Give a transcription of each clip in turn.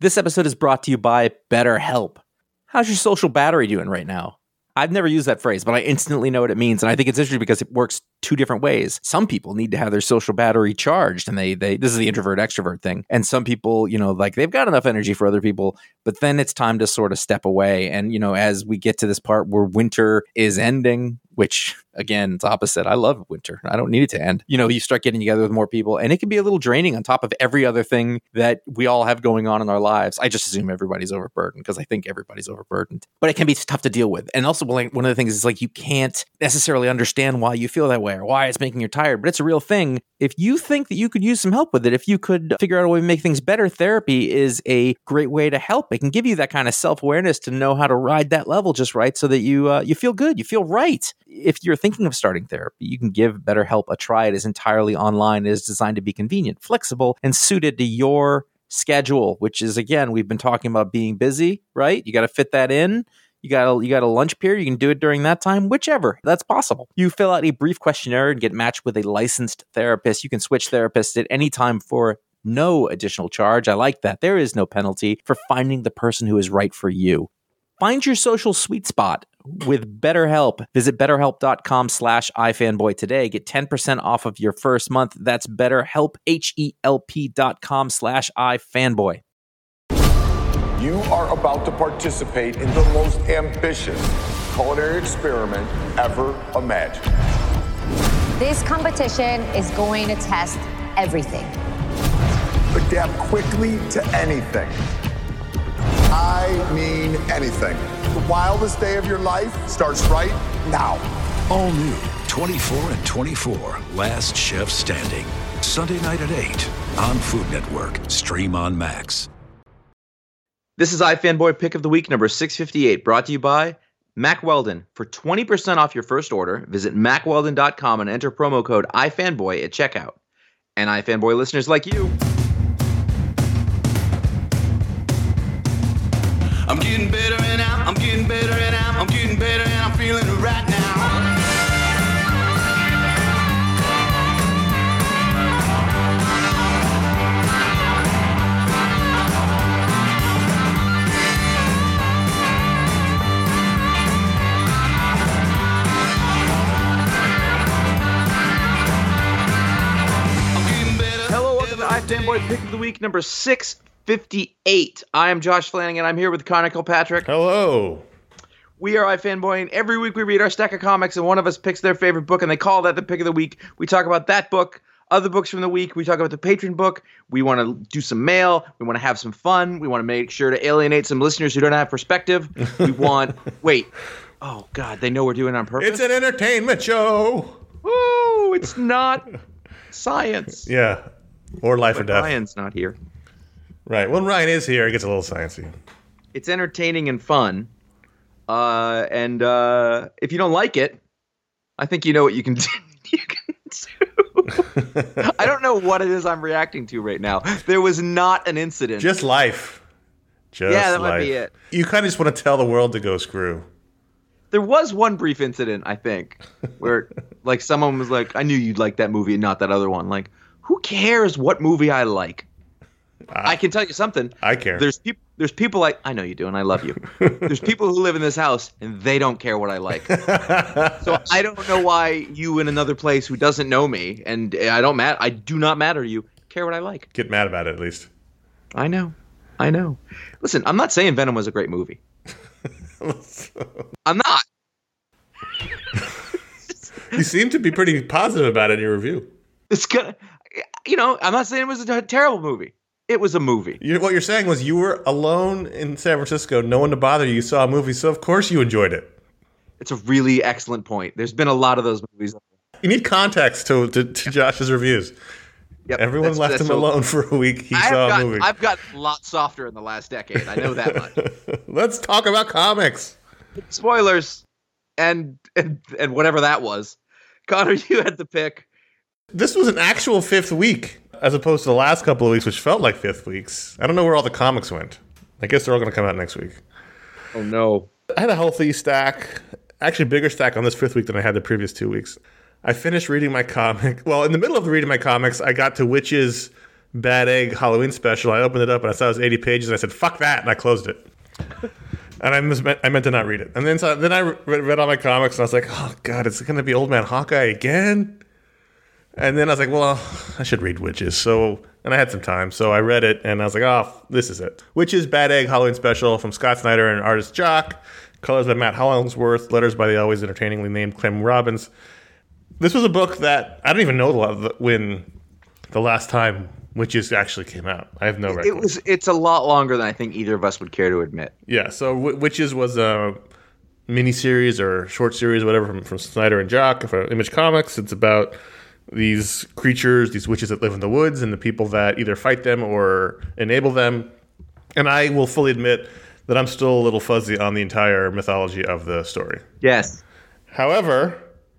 This episode is brought to you by BetterHelp. How's your social battery doing right now? I've never used that phrase, but I instantly know what it means. And I think it's interesting because it works two different ways. Some people need to have their social battery charged, and they this is the introvert extrovert thing. And some people, like they've got enough energy for other people, but then it's time to sort of step away. And, as we get to this part where winter is ending, which again, it's opposite. I love winter. I don't need it to end. You start getting together with more people, and it can be a little draining on top of every other thing that we all have going on in our lives. I just assume everybody's overburdened because I think everybody's overburdened, but it can be tough to deal with. And also, one of the things is like you can't necessarily understand why you feel that way or why it's making you tired, but it's a real thing. If you think that you could use some help with it, if you could figure out a way to make things better, therapy is a great way to help. It can give you that kind of self-awareness to know how to ride that level just right so that you feel good, you feel right. If you're thinking of starting therapy, you can give BetterHelp a try. It is entirely online. It is designed to be convenient, flexible, and suited to your schedule, which is, again, we've been talking about being busy, right? You got to fit that in. You got a lunch period. You can do it during that time, whichever. That's possible. You fill out a brief questionnaire and get matched with a licensed therapist. You can switch therapists at any time for no additional charge. I like that. There is no penalty for finding the person who is right for you. Find your social sweet spot with BetterHelp. Visit BetterHelp.com/iFanboy today. Get 10% off of your first month. That's BetterHelp, HELP.com/iFanboy. You are about to participate in the most ambitious culinary experiment ever imagined. This competition is going to test everything. Adapt quickly to anything. I mean anything. The wildest day of your life starts right now. All new 24 and 24, Last Chef Standing. Sunday night at 8 on Food Network. Stream on Max. This is iFanboy Pick of the Week number 658, brought to you by Mack Weldon. For 20% off your first order, visit MackWeldon.com and enter promo code iFanboy at checkout. And iFanboy listeners like you. I'm getting better and I'm getting better and I'm getting better and I'm feeling it right now. Hello, welcome to iFanboy Pick of the Week number 658. I am Josh Flanagan. I'm here with Connor Kilpatrick. Hello. We are iFanboy, and every week we read our stack of comics, and one of us picks their favorite book, and they call that the Pick of the Week. We talk about that book, other books from the week. We talk about the Patreon book. We want to do some mail. We want to have some fun. We want to make sure to alienate some listeners who don't have perspective. We want... Wait. Oh, God. They know we're doing it on purpose? It's an entertainment show. Woo! It's not science. Yeah. Or life or death. Ryan's not here. Right. When Ryan is here, it gets a little sciencey. It's entertaining and fun. And if you don't like it, I think you know what you can do. I don't know what it is I'm reacting to right now. There was not an incident. Just life. That might be it. You kind of just want to tell the world to go screw. There was one brief incident, I think, where like someone was like, I knew you'd like that movie and not that other one. Like, who cares what movie I like? I can tell you something. I care. There's people like, I know you do, and I love you. There's people who live in this house, and they don't care what I like. So I don't know why you in another place who doesn't know me, and I do not matter to you, care what I like. Get mad about it, at least. I know. Listen, I'm not saying Venom was a great movie. I'm not. You seem to be pretty positive about it in your review. It's gonna, I'm not saying it was a terrible movie. It was a movie. What you're saying was you were alone in San Francisco, no one to bother you. You saw a movie, so of course you enjoyed it. It's a really excellent point. There's been a lot of those movies. You need context to Josh's reviews. Yep, everyone left him alone for a week. He saw a movie. I've got a lot softer in the last decade. I know that much. Let's talk about comics. Spoilers and whatever that was. Connor, you had the pick. This was an actual fifth week, as opposed to the last couple of weeks, which felt like fifth weeks. I don't know where all the comics went. I guess they're all going to come out next week. Oh, no. I had a healthy stack, actually bigger stack on this fifth week than I had the previous 2 weeks. I finished reading my comic. Well, in the middle of reading my comics, I got to Witches Bad Egg Halloween special. I opened it up and I saw it was 80 pages and I said, fuck that, and I closed it. And I meant to not read it. And then I read all my comics and I was like, oh God, it's going to be Old Man Hawkeye again? And then I was like, well, I should read Witches. And I had some time, so I read it and I was like, oh, this is it. Witches Bad Egg Halloween special from Scott Snyder and artist Jock. Colors by Matt Hollingsworth. Letters by the always entertainingly named Clem Robbins. This was a book that I don't even know when the last time Witches actually came out. I have no record. It's a lot longer than I think either of us would care to admit. Yeah, so Witches was a miniseries or short series, whatever, from Snyder and Jock for Image Comics. It's about these creatures, these witches that live in the woods, and the people that either fight them or enable them. And I will fully admit that I'm still a little fuzzy on the entire mythology of the story. Yes. However,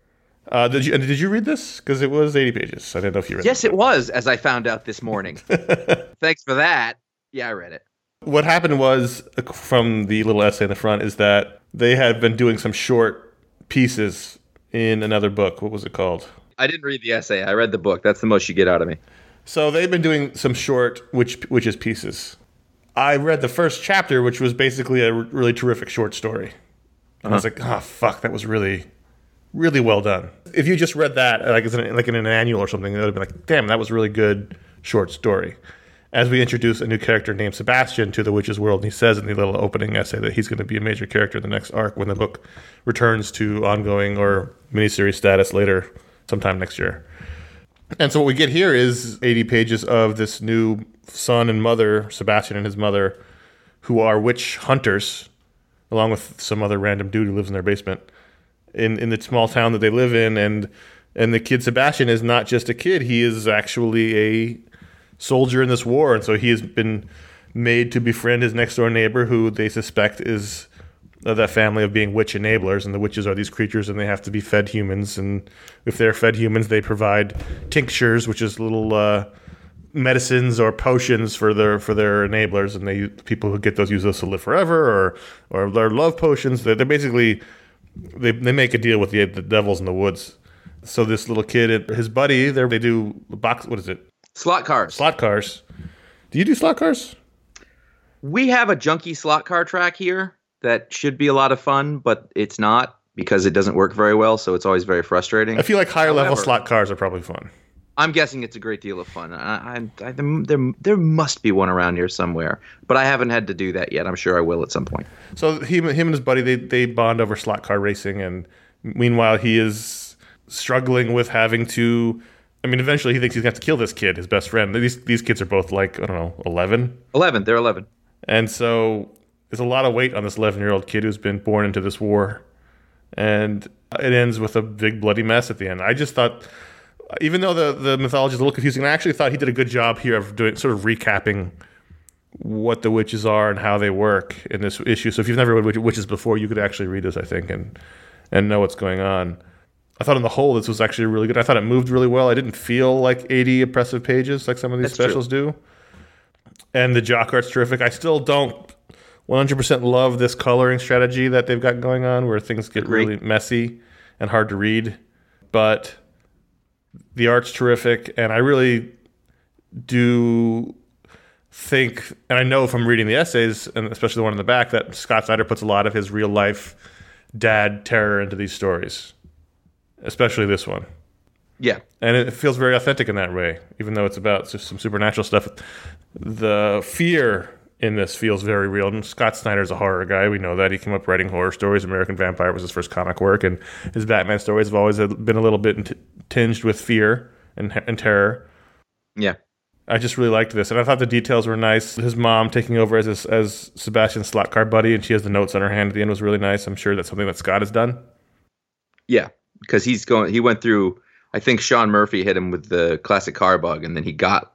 did you read this? Because it was 80 pages. I didn't know if you read it. Yes, it was, as I found out this morning. Thanks for that. Yeah, I read it. What happened was, from the little essay in the front, is that they had been doing some short pieces in another book. What was it called? I didn't read the essay. I read the book. That's the most you get out of me. So they've been doing some short witches pieces. I read the first chapter, which was basically a really terrific short story. And I was like, oh, fuck, that was really, really well done. If you just read that like in an annual or something, it would have been like, damn, that was a really good short story. As we introduce a new character named Sebastian to the witches world, and he says in the little opening essay that he's going to be a major character in the next arc when the book returns to ongoing or miniseries status later, sometime next year. And so what we get here is 80 pages of this new son and mother, Sebastian and his mother, who are witch hunters, along with some other random dude who lives in their basement, in the small town that they live in. And the kid Sebastian is not just a kid, he is actually a soldier in this war. And so he has been made to befriend his next door neighbor, who they suspect is that family of being witch enablers, and the witches are these creatures and they have to be fed humans, and if they're fed humans they provide tinctures, which is little medicines or potions for their enablers, and people who get those use those to live forever, or their love potions. They're basically they make a deal with the devils in the woods. So this little kid and his buddy, they do what is it? Slot cars. Do you do slot cars? We have a junky slot car track here that should be a lot of fun, but it's not because it doesn't work very well, so it's always very frustrating. I feel like higher level slot cars are probably fun. I'm guessing it's a great deal of fun. There must be one around here somewhere, but I haven't had to do that yet. I'm sure I will at some point. So him and his buddy, they bond over slot car racing, and meanwhile he is struggling with having to... I mean, eventually he thinks he's going to have to kill this kid, his best friend. These kids are both like, I don't know, 11? 11, they're 11. And so there's a lot of weight on this 11-year-old kid who's been born into this war. And it ends with a big bloody mess at the end. I just thought, even though the mythology is a little confusing, I actually thought he did a good job here of doing sort of recapping what the witches are and how they work in this issue. So if you've never read Witches before, you could actually read this, I think, and know what's going on. I thought on the whole this was actually really good. I thought it moved really well. I didn't feel like 80 oppressive pages like some of these specials do. And the Jock art's terrific. I still don't 100% love this coloring strategy that they've got going on, where things get really messy and hard to read. But the art's terrific, and I really do think, and I know from reading the essays, and especially the one in the back, that Scott Snyder puts a lot of his real-life dad terror into these stories. Especially this one. Yeah. And it feels very authentic in that way, even though it's about just some supernatural stuff. The fear in this feels very real. And Scott Snyder's a horror guy. We know that. He came up writing horror stories. American Vampire was his first comic work, and his Batman stories have always been a little bit tinged with fear and terror. Yeah. I just really liked this, and I thought the details were nice. His mom taking over as Sebastian's slot car buddy, and she has the notes on her hand at the end was really nice. I'm sure that's something that Scott has done. Yeah. Because he went through, I think Sean Murphy hit him with the classic car bug, and then he got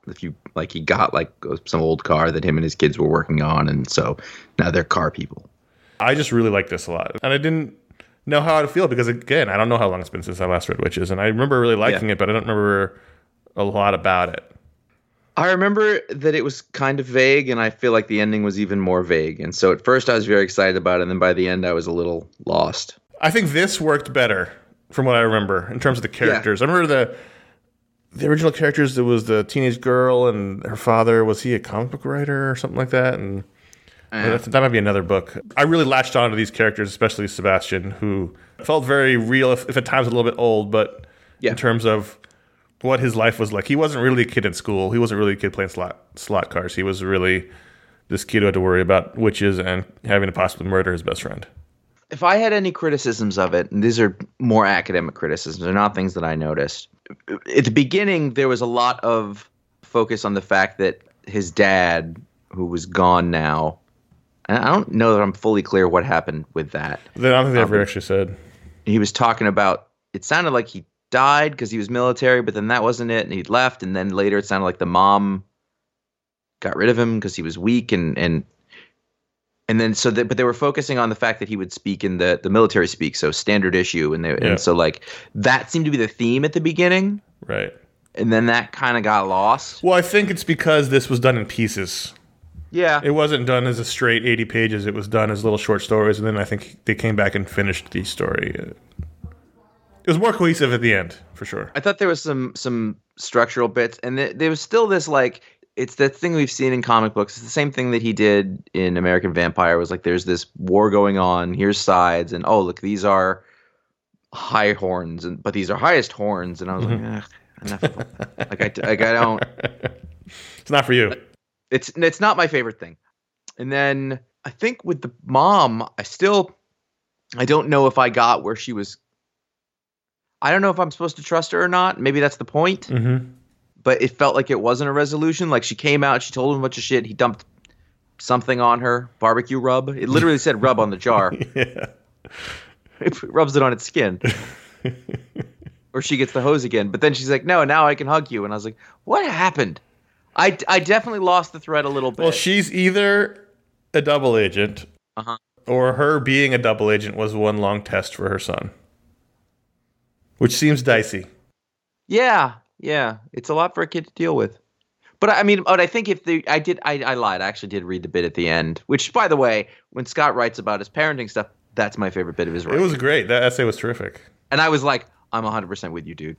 some old car that him and his kids were working on, and so now they're car people. I just really like this a lot, and I didn't know how I'd feel because, again, I don't know how long it's been since I last read Witches, and I remember really liking it, but I don't remember a lot about it. I remember that it was kind of vague, and I feel like the ending was even more vague, and so at first I was very excited about it, and then by the end I was a little lost. I think this worked better. From what I remember, in terms of the characters. Yeah. I remember the original characters, there was the teenage girl and her father. Was he a comic book writer or something like that? And that might be another book. I really latched on to these characters, especially Sebastian, who felt very real, if at times a little bit old, but in terms of what his life was like. He wasn't really a kid in school. He wasn't really a kid playing slot cars. He was really this kid who had to worry about witches and having to possibly murder his best friend. If I had any criticisms of it, and these are more academic criticisms, they're not things that I noticed. At the beginning, there was a lot of focus on the fact that his dad, who was gone now, and I don't know that I'm fully clear what happened with that. I don't think they ever actually said. He was talking about, it sounded like he died because he was military, but then that wasn't it, and he'd left, and then later it sounded like the mom got rid of him because he was weak, and then but they were focusing on the fact that he would speak in the military speak, so standard issue, and so like that seemed to be the theme at the beginning, right? And then that kind of got lost. Well, I think it's because this was done in pieces. Yeah, it wasn't done as a straight 80 pages. It was done as little short stories, and then I think they came back and finished the story. It was more cohesive at the end, for sure. I thought there was some structural bits, and there was still this like. It's that thing we've seen in comic books. It's the same thing that he did in American Vampire. Was like, there's this war going on. Here's sides, and oh look, these are high horns, but these are highest horns. And I was like, enough of them. I don't. It's not for you. It's not my favorite thing. And then I think with the mom, I don't know if I got where she was. I don't know if I'm supposed to trust her or not. Maybe that's the point. Mm-hmm. But it felt like it wasn't a resolution. Like she came out, she told him a bunch of shit. He dumped something on her, barbecue rub. It literally said rub on the jar. Yeah. It rubs it on its skin. Or she gets the hose again. But then she's like, no, now I can hug you. And I was like, what happened? I definitely lost the thread a little bit. Well, she's either a double agent or her being a double agent was one long test for her son. Which seems dicey. Yeah. Yeah, it's a lot for a kid to deal with. But I mean, I think I lied. I actually did read the bit at the end, which, by the way, when Scott writes about his parenting stuff, that's my favorite bit of his writing. It was great. That essay was terrific. And I was like, I'm 100% with you, dude.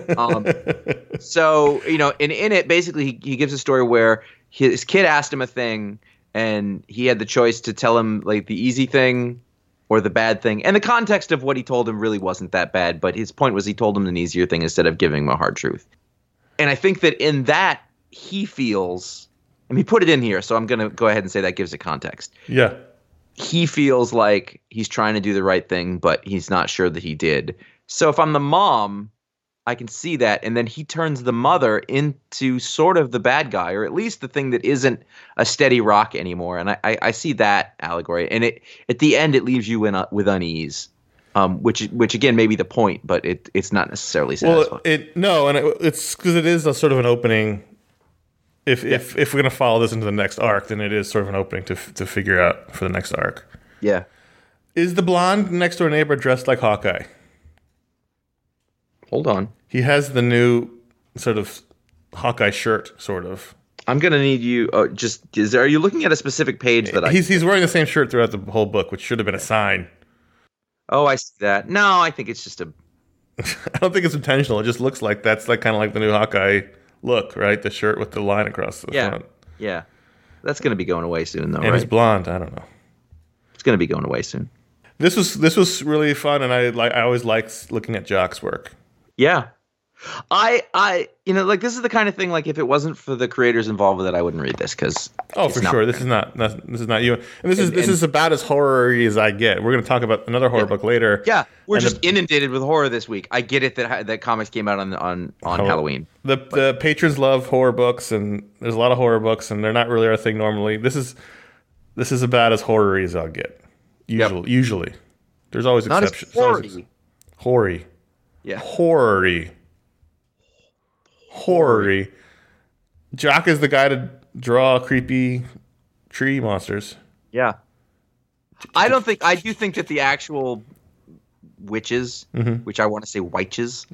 So, in it, basically, he gives a story where his kid asked him a thing, and he had the choice to tell him like the easy thing or the bad thing. And the context of what he told him really wasn't that bad, but his point was he told him an easier thing instead of giving him a hard truth. And I think that in that, he feels, and he put it in here, so I'm going to go ahead and say that gives it context. Yeah. He feels like he's trying to do the right thing, but he's not sure that he did. So if I'm the mom, I can see that. And then he turns the mother into sort of the bad guy, or at least the thing that isn't a steady rock anymore. And I see that allegory. And at the end, it leaves you with unease, which again may be the point, but it's not necessarily satisfying. It's because it is a sort of an opening. If we're going to follow this into the next arc, then it is sort of an opening to figure out for the next arc. Yeah. Is the blonde next door neighbor dressed like Hawkeye? Hold on. He has the new sort of Hawkeye shirt, sort of. I'm gonna need you. Are you looking at a specific page that He's wearing the same shirt throughout the whole book, which should have been a sign. Oh, I see that. No, I think it's just a. I don't think it's intentional. It just looks like that's like kind of like the new Hawkeye look, right? The shirt with the line across the front. Yeah. That's gonna be going away soon, though. And he's blonde. I don't know. It's gonna be going away soon. This was really fun, and I always liked looking at Jock's work. Yeah. I this is the kind of thing, like, if it wasn't for the creators involved with it, I wouldn't read this, because for sure this is not you, and this is about as horror-y as I get. We're going to talk about another horror book later. Yeah, we're just inundated with horror this week. I get it that comics came out on Halloween. The patrons love horror books, and there's a lot of horror books, and they're not really our thing normally. This is about as horror-y as I'll get. Usually, there's always exceptions. Horror-y. Yeah. Horror-y. Jock is the guy to draw creepy tree monsters. Yeah. I do think that the actual witches, which I want to say whiches.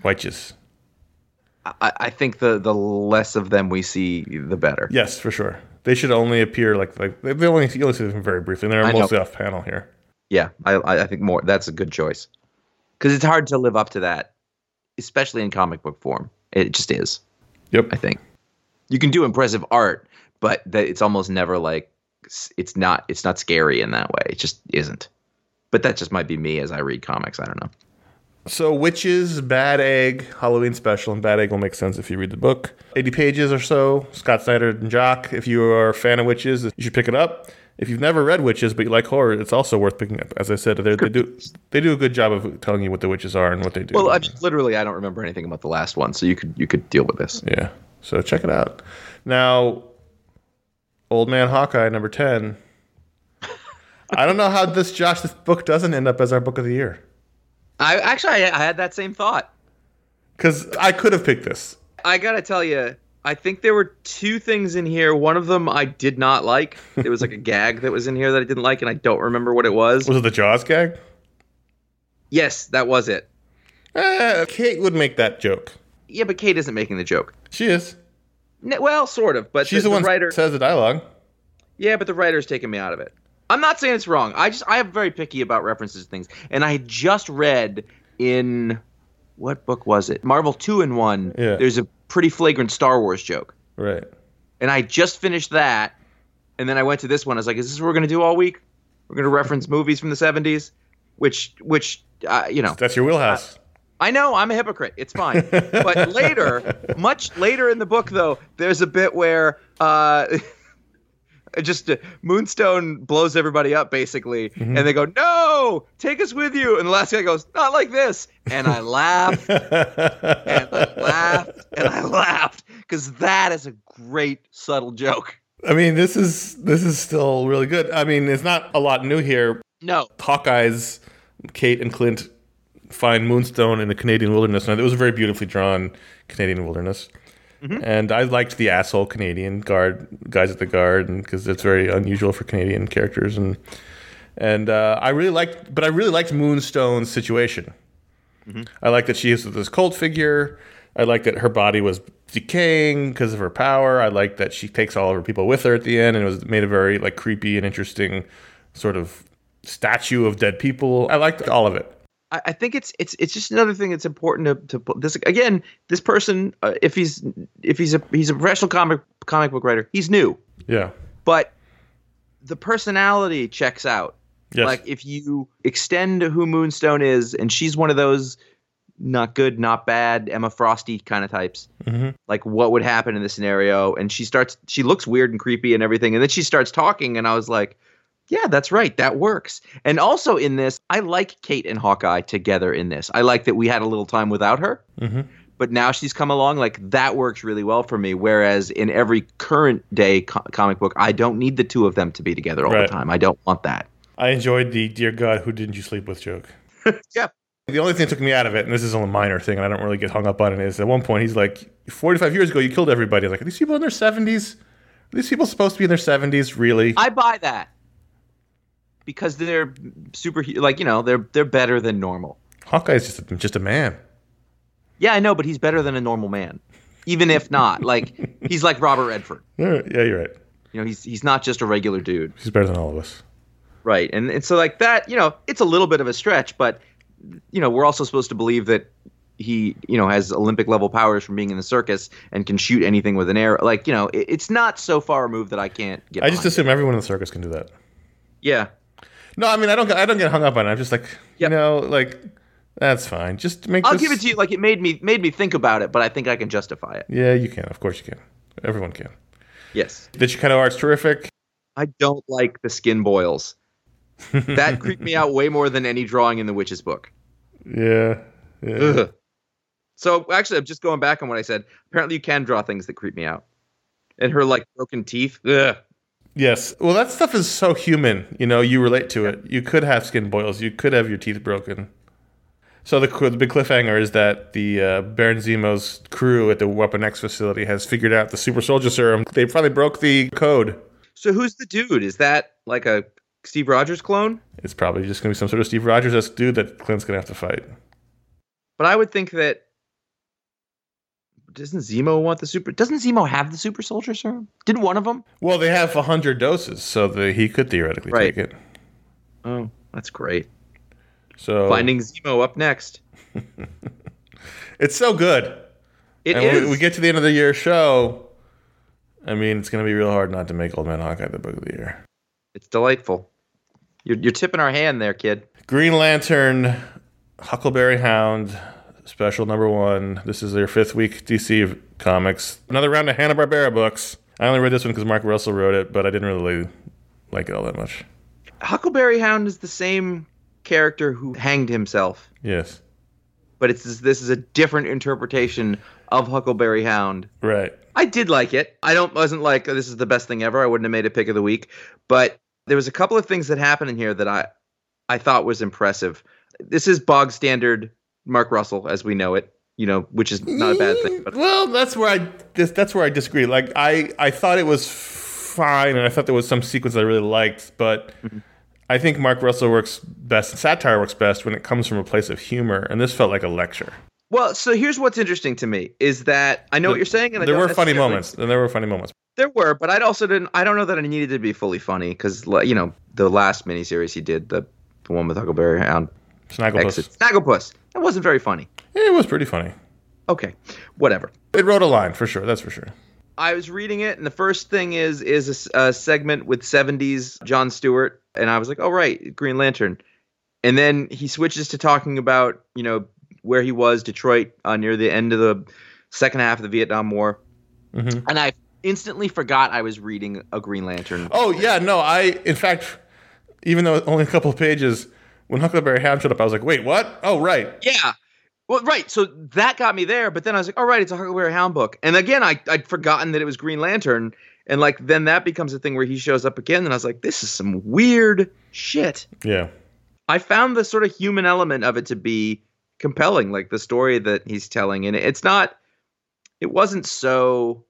I think the less of them we see, the better. Yes, for sure. They should only appear like you only see them very briefly. And they're mostly off panel here. Yeah, I think more. That's a good choice, because it's hard to live up to that, especially in comic book form. It just is. Yep. I think you can do impressive art, but it's almost never like it's not scary in that way. It just isn't. But that just might be me as I read comics. I don't know. So Witches, Bad Egg, Halloween Special, and Bad Egg will make sense if you read the book. 80 pages or so. Scott Snyder and Jock. If you are a fan of Witches, you should pick it up. If you've never read Witches but you like horror, it's also worth picking up. As I said, they do a good job of telling you what the witches are and what they do. Well, I don't remember anything about the last one, so you could deal with this. Yeah. So check it out. Now, Old Man Hawkeye, number 10. I don't know how this book doesn't end up as our book of the year. I had that same thought. Because I could have picked this. I gotta tell you, I think there were two things in here. One of them I did not like. There was like a gag that was in here that I didn't like, and I don't remember what it was. Was it the Jaws gag? Yes, that was it. Kate would make that joke. Yeah, but Kate isn't making the joke. She is. Well, sort of, but she's the one writer that says the dialogue. Yeah, but the writer's taking me out of it. I'm not saying it's wrong. I am very picky about references to things, and I had just read in what book was it? Marvel 2-in-1. Yeah. There's a pretty flagrant Star Wars joke. Right. And I just finished that, and then I went to this one. I was like, "Is this what we're going to do all week? We're going to reference movies from the 70s," which that's your wheelhouse. I know, I'm a hypocrite. It's fine. But later, much later in the book, though, there's a bit where Moonstone blows everybody up, basically, and they go, "No, take us with you." And the last guy goes, "Not like this." And I laughed, and I laughed, and I laughed, because that is a great, subtle joke. I mean, this is still really good. I mean, it's not a lot new here. No. Hawkeye's Kate and Clint find Moonstone in the Canadian wilderness. And it was a very beautifully drawn Canadian wilderness. Mm-hmm. And I liked the asshole Canadian guys at the guard, because it's very unusual for Canadian characters. And I really liked Moonstone's situation. Mm-hmm. I like that she is this cult figure. I like that her body was decaying because of her power. I like that she takes all of her people with her at the end, and it was made a very like creepy and interesting sort of statue of dead people. I liked all of it. I think it's just another thing that's important to put this again. This person, if he's a professional comic book writer, he's new. Yeah, but the personality checks out. Yes. Like if you extend who Moonstone is, and she's one of those not good, not bad, Emma Frosty kind of types. Mm-hmm. Like what would happen in this scenario? And she looks weird and creepy and everything, and then she starts talking, and I was like, yeah, that's right. That works. And also in this, I like Kate and Hawkeye together in this. I like that we had a little time without her, but now she's come along. Like that works really well for me. Whereas in every current day comic book, I don't need the two of them to be together all the time. I don't want that. I enjoyed the "Dear God, who didn't you sleep with" joke. Yeah. The only thing that took me out of it, and this is a minor thing, and I don't really get hung up on it, is at one point he's like, 45 years ago, you killed everybody. I was like, are these people in their 70s? Are these people supposed to be in their 70s? Really? I buy that. Because they're super, they're better than normal. Hawkeye's just a man. Yeah, I know, but he's better than a normal man. Even if not. Like, he's like Robert Redford. Yeah, you're right. He's not just a regular dude. He's better than all of us. Right. And so like that, it's a little bit of a stretch, but, we're also supposed to believe that he, has Olympic level powers from being in the circus and can shoot anything with an arrow. Like, it's not so far removed that I can't get I just assume everyone in the circus can do that. Yeah. No, I mean, I don't get hung up on it. I'm just like, that's fine. Just make I'll give it to you. Like, it made me think about it, but I think I can justify it. Yeah, you can. Of course you can. Everyone can. Yes. The Chicano art's terrific. I don't like the skin boils. That creeped me out way more than any drawing in the Witches book. Yeah. Ugh. So, actually, I'm just going back on what I said. Apparently, you can draw things that creep me out. And her, broken teeth. Ugh. Yes. Well, that stuff is so human. You relate to it. You could have skin boils. You could have your teeth broken. So the big cliffhanger is that the Baron Zemo's crew at the Weapon X facility has figured out the super soldier serum. They finally broke the code. So who's the dude? Is that like a Steve Rogers clone? It's probably just going to be some sort of Steve Rogers-esque dude that Clint's going to have to fight. But I would think that... Doesn't Zemo have the super soldier serum? Didn't one of them? Well, they have 100 doses, so he could theoretically take it. Oh, that's great. So Finding Zemo up next. It's so good. It and is. when we get to the end of the year show, I mean, it's going to be real hard not to make Old Man Hawkeye the book of the year. It's delightful. You're tipping our hand there, kid. Green Lantern, Huckleberry Hound, special #1. This is their 5th week DC Comics. Another round of Hanna-Barbera books. I only read this one because Mark Russell wrote it, but I didn't really like it all that much. Huckleberry Hound is the same character who hanged himself, Yes. but this is a different interpretation of Huckleberry Hound. Right. I did like it. Wasn't like this is the best thing ever. I wouldn't have made it pick of the week, but there was a couple of things that happened in here that I thought was impressive. This is bog standard Mark Russell as we know it, which is not a bad thing. But Well, that's where I disagree. Like I thought it was fine, and I thought there was some sequence I really liked, but I think Mark Russell works best, satire works best when it comes from a place of humor, and this felt like a lecture. well, so here's what's interesting to me is that I know what you're saying, and There I don't were funny necessarily- moments, and there were funny moments. There were, but I don't know that it needed to be fully funny because the last miniseries he did, the one with Huckleberry Hound, Snagglepuss, that wasn't very funny. It was pretty funny. Okay, whatever. It wrote a line for sure. That's for sure. I was reading it, and the first thing is a segment with 70s Jon Stewart, and I was like, oh, right, Green Lantern. And then he switches to talking about, where he was, Detroit, near the end of the second half of the Vietnam War. Mm-hmm. And I instantly forgot I was reading a Green Lantern. Oh, yeah, no, in fact, even though only a couple of pages, when Huckleberry Hound showed up, I was like, wait, what? Oh, right. Yeah. Well, right. So that got me there. But then I was like, all right, it's a Huckleberry Hound book. And again, I'd forgotten that it was Green Lantern. And then that becomes a thing where he shows up again. And I was like, this is some weird shit. Yeah. I found the sort of human element of it to be compelling, like the story that he's telling. And it wasn't so.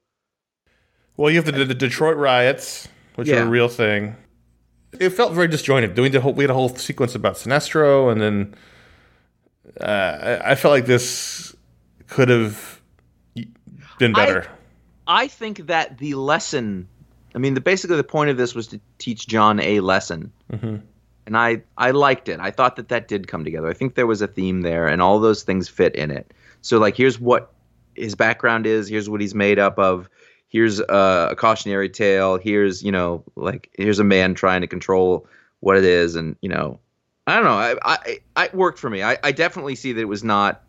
Well, you have the Detroit riots, which are a real thing. It felt very disjointed. We had a whole sequence about Sinestro, and then I felt like this could have been better. I think that the lesson, basically the point of this was to teach John a lesson. Mm-hmm. And I liked it. I thought that did come together. I think there was a theme there, and all those things fit in it. So, here's what his background is. Here's what he's made up of. Here's a cautionary tale. Here's, here's a man trying to control what it is. And, I don't know. It worked for me. I definitely see that it was not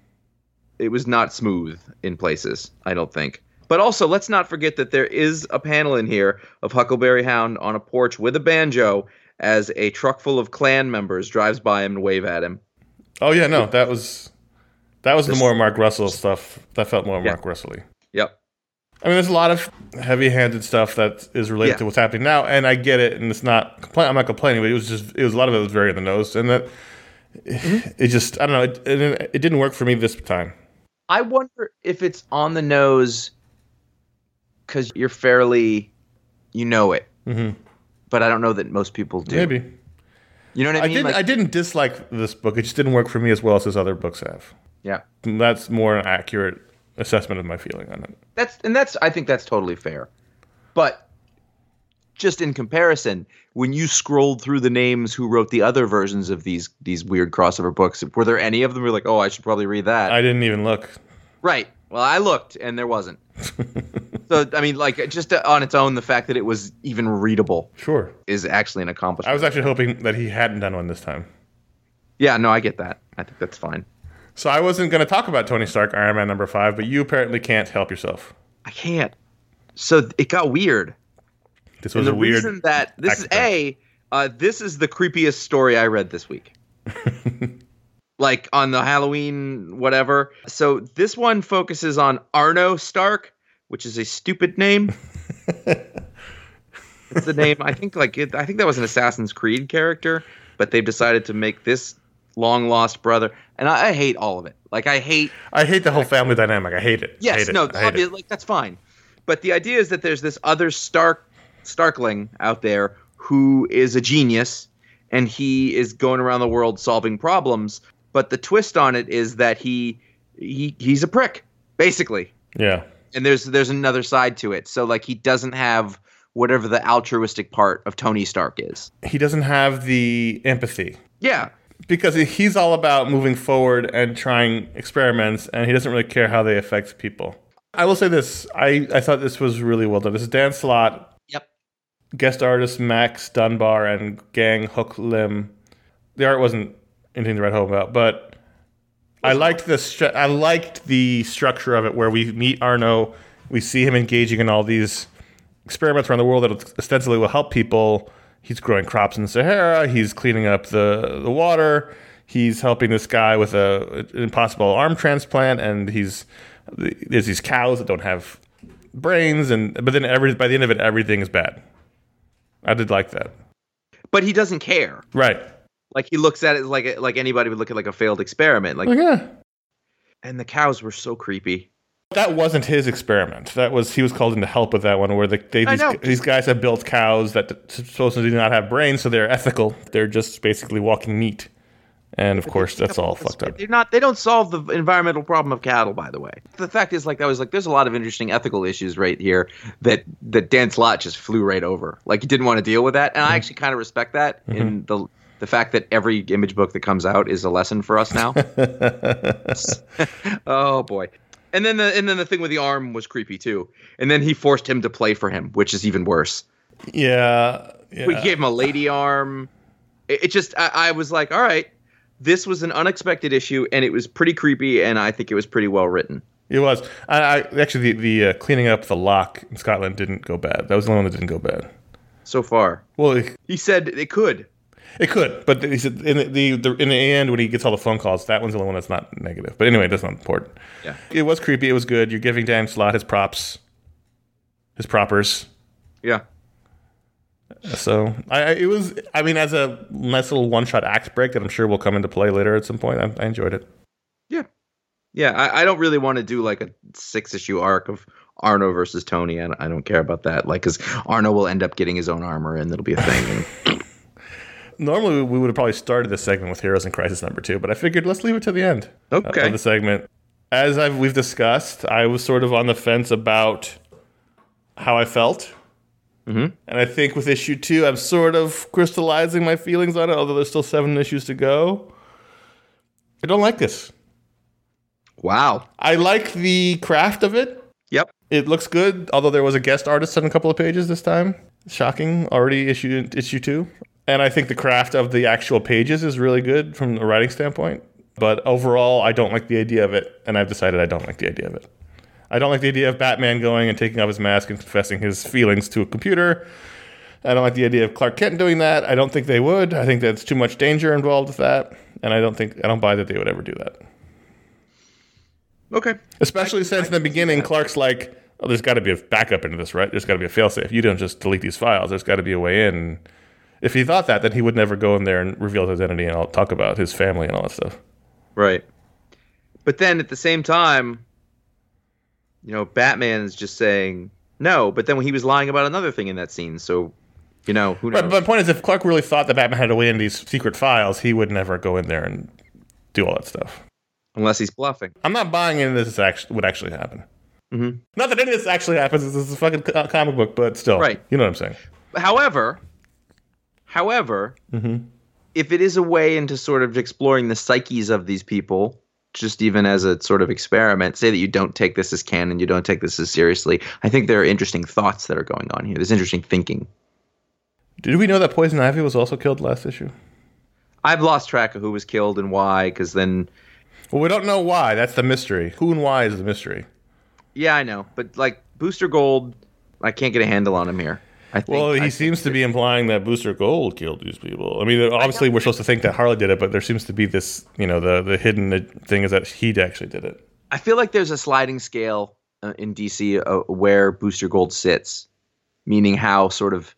smooth in places, I don't think. But also, let's not forget that there is a panel in here of Huckleberry Hound on a porch with a banjo as a truck full of Klan members drives by him and wave at him. Oh, yeah, no, that was the more Mark Russell stuff. That felt more Mark Russell-y. Yep. There's a lot of heavy-handed stuff that is related to what's happening now, and I get it, and it's not. I'm not complaining, but it was a lot of it was very in the nose, and that it just, I don't know, it didn't work for me this time. I wonder if it's on the nose because you're fairly, it, but I don't know that most people do. Maybe. You know what I mean? I didn't dislike this book. It just didn't work for me as well as his other books have. Yeah, that's more an accurate assessment of my feeling on it. I think that's totally fair. But just in comparison, when you scrolled through the names who wrote the other versions of these weird crossover books, were there any of them who were like, oh, I should probably read that? I didn't even look. Right. Well, I looked, and there wasn't. So, just on its own, the fact that it was even readable is actually an accomplishment. I was actually hoping that he hadn't done one this time. Yeah, no, I get that. I think that's fine. So I wasn't going to talk about Tony Stark, Iron Man #5, but you apparently can't help yourself. I can't. So it got weird. This was a weird. Reason that this is the creepiest story I read this week. On the Halloween whatever. So this one focuses on Arno Stark, which is a stupid name. It's the name. I think that was an Assassin's Creed character, but they've decided to make this long lost brother, and I hate all of it. I hate the whole family dynamic. I hate it. Yes, that's fine. But the idea is that there's this other Starkling out there who is a genius, and he is going around the world solving problems. But the twist on it is that he's a prick, basically. Yeah. And there's another side to it. So he doesn't have whatever the altruistic part of Tony Stark is. He doesn't have the empathy. Yeah. because he's all about moving forward and trying experiments, and he doesn't really care how they affect people. I will say this. I thought this was really well done. This is Dan Slott. Yep. Guest artists Max Dunbar and Gang Hook Lim. The art wasn't anything to write home about, but I liked the structure of it, where we meet Arno, we see him engaging in all these experiments around the world that ostensibly will help people. He's growing crops in the Sahara. He's cleaning up the water. He's helping this guy with an impossible arm transplant, and there's these cows that don't have brains, but then by the end of it, everything is bad. I did like that. But he doesn't care. Right. Like, he looks at it like anybody would look at like a failed experiment. Like, yeah. And the cows were so creepy. That wasn't his experiment. He was called in to help with that one, where these guys have built cows that supposedly do not have brains, so they're ethical. They're just basically walking meat. And of course, that's all fucked up. They don't solve the environmental problem of cattle, by the way. The fact is, there's a lot of interesting ethical issues right here that Dan Slott just flew right over. Like, he didn't want to deal with that, and I actually kind of respect that in the fact that every image book that comes out is a lesson for us now. Oh boy. And then the thing with the arm was creepy too. And then he forced him to play for him, which is even worse. Yeah. We gave him a lady arm. It just, I was like, all right, this was an unexpected issue, and it was pretty creepy, and I think it was pretty well written. It was. Actually, the cleaning up the lock in Scotland didn't go bad. That was the one that didn't go bad. So far. Well, he said it could. It could, but he said in the end, when he gets all the phone calls, that one's the only one that's not negative. But anyway, that's not important. Yeah, it was creepy. It was good. You're giving Dan Slott his props, his propers. Yeah. So it was. I mean, as a nice little one-shot act break that I'm sure will come into play later at some point. I enjoyed it. Yeah, yeah. I don't really want to do like a 6-issue arc of Arno versus Tony. I don't care about that. Like, because Arno will end up getting his own armor, and it'll be a thing. Normally, we would have probably started this segment with Heroes in Crisis #2, but I figured let's leave it to the end of the segment. As we've discussed, I was sort of on the fence about how I felt. Mm-hmm. And I think with issue 2, I'm sort of crystallizing my feelings on it, although there's still 7 issues to go. I don't like this. Wow. I like the craft of it. Yep. It looks good, although there was a guest artist on a couple of pages this time. Shocking. Already issue 2. And I think the craft of the actual pages is really good from a writing standpoint. But overall, I don't like the idea of it. And I've decided I don't like the idea of it. I don't like the idea of Batman going and taking off his mask and confessing his feelings to a computer. I don't like the idea of Clark Kent doing that. I don't think they would. I think that's too much danger involved with that. And I don't buy that they would ever do that. Okay. Especially since in the beginning, Clark's like, oh, there's got to be a backup into this, right? There's got to be a failsafe. You don't just delete these files. There's got to be a way in. If he thought that, then he would never go in there and reveal his identity and I'll talk about his family and all that stuff. Right. But then at the same time, Batman is just saying no, but then when he was lying about another thing in that scene, so, who knows? But my point is, if Clark really thought that Batman had a way in these secret files, he would never go in there and do all that stuff. Unless he's bluffing. I'm not buying into this would actually happen. Mm-hmm. Not that any of this actually happens. This is a fucking comic book, but still. Right. You know what I'm saying. However, mm-hmm. If it is a way into sort of exploring the psyches of these people, just even as a sort of experiment, say that you don't take this as canon, you don't take this as seriously, I think there are interesting thoughts that are going on here. There's interesting thinking. Did we know that Poison Ivy was also killed last issue? I've lost track of who was killed and why, because then... Well, we don't know why. That's the mystery. Who and why is the mystery. Yeah, I know. But, Booster Gold, I can't get a handle on him here. He seems to be implying that Booster Gold killed these people. I mean, obviously we're supposed to think that Harley did it, but there seems to be this, the hidden thing is that he actually did it. I feel like there's a sliding scale in DC where Booster Gold sits, meaning how sort of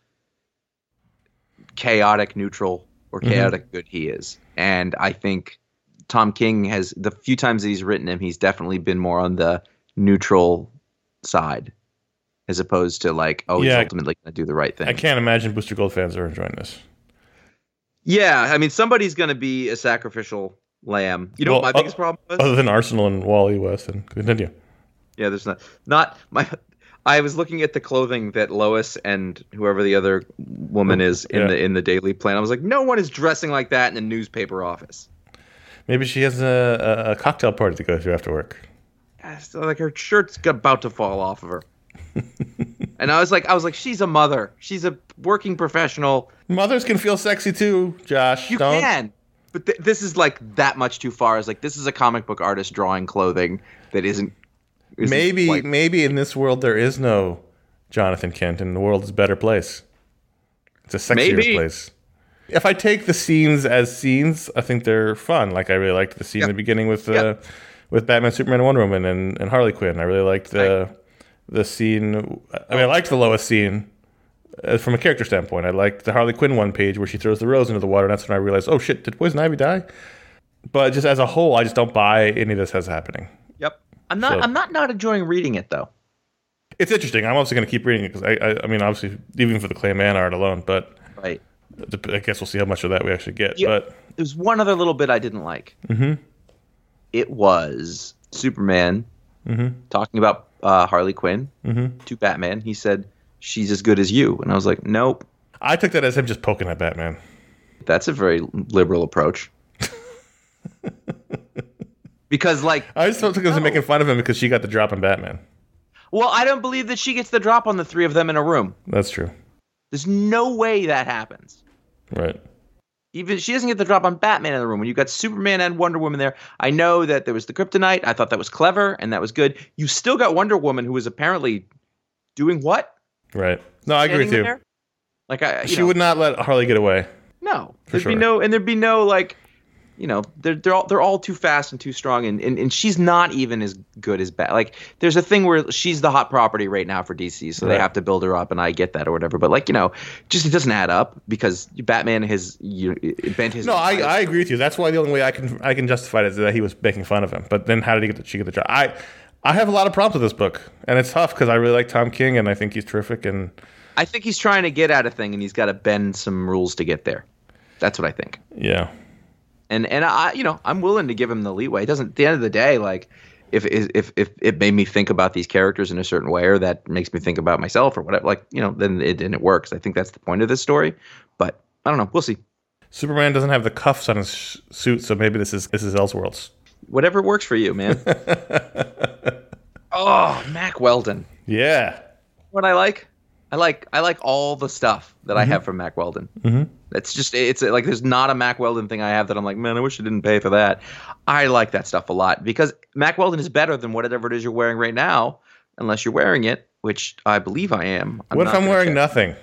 chaotic neutral or chaotic good he is. And I think Tom King has, the few times that he's written him, he's definitely been more on the neutral side. As opposed to he's ultimately going to do the right thing. I can't imagine Booster Gold fans are enjoying this. Yeah, I mean, somebody's going to be a sacrificial lamb. What my biggest problem was? Other than Arsenal and Wally West, and continue. Yeah, there's not my. I was looking at the clothing that Lois and whoever the other woman is in the Daily Planet. I was like, no one is dressing like that in a newspaper office. Maybe she has a cocktail party to go to after work. So like her shirt's about to fall off of her. And I was like, she's a mother. She's a working professional. Mothers can feel sexy too, Josh. You can. But this is like that much too far. It's like, this is a comic book artist drawing clothing that isn't maybe in this world there is no Jonathan Kent and the world is a better place. It's a sexier place. If I take the scenes as scenes, I think they're fun. Like I really liked the scene in the beginning with Batman, Superman, and Wonder Woman and Harley Quinn. I really liked the scene. I mean, I liked the Lois scene from a character standpoint. I liked the Harley Quinn one page where she throws the rose into the water, and that's when I realized, oh shit, did Poison Ivy die? But just as a whole, I just don't buy any of this as happening. Yep. I'm not enjoying reading it though. It's interesting. I'm also going to keep reading it because I mean, obviously, even for the Clay Mann art alone, but right. I guess we'll see how much of that we actually get. Yeah, but there's one other little bit I didn't like. Mm-hmm. It was Superman talking about Harley Quinn to Batman. He said, "She's as good as you," and I was like, "Nope." I took that as him just poking at Batman. That's a very liberal approach. Because, like, I just took it as making fun of him because she got the drop on Batman. Well, I don't believe that she gets the drop on the three of them in a room. That's true. There's no way that happens. Right. Even she doesn't get the drop on Batman in the room. When you got Superman and Wonder Woman there, I know that there was the kryptonite. I thought that was clever and that was good. You still got Wonder Woman, who was apparently doing what? Right. No, I agree with you. There? Like she would not let Harley get away. No, there'd be no like, you know, they're all too fast and too strong, and she's not even as good as Bat. Like, there's a thing where she's the hot property right now for DC, so they have to build her up, and I get that or whatever. But like, you know, just it doesn't add up because Batman has bent his. No, I agree with you. That's why the only way I can justify it is that he was making fun of him. But then how did she get the job? I have a lot of problems with this book, and it's tough because I really like Tom King, and I think he's terrific. And I think he's trying to get at a thing, and he's got to bend some rules to get there. That's what I think. Yeah. And I, you know, I'm willing to give him the leeway. It doesn't. At the end of the day, like, if it made me think about these characters in a certain way, or that makes me think about myself or whatever, like, you know, then it works. I think that's the point of this story. But I don't know. We'll see. Superman doesn't have the cuffs on his suit, so maybe this is Elseworlds. Whatever works for you, man. Oh, Mack Weldon. Yeah. What I like all the stuff that I have from Mack Weldon. Mm-hmm. It's like there's not a Mack Weldon thing I have that I'm like, man, I wish I didn't pay for that. I like that stuff a lot because Mack Weldon is better than whatever it is you're wearing right now, unless you're wearing it, which I believe I am. What if I'm wearing nothing?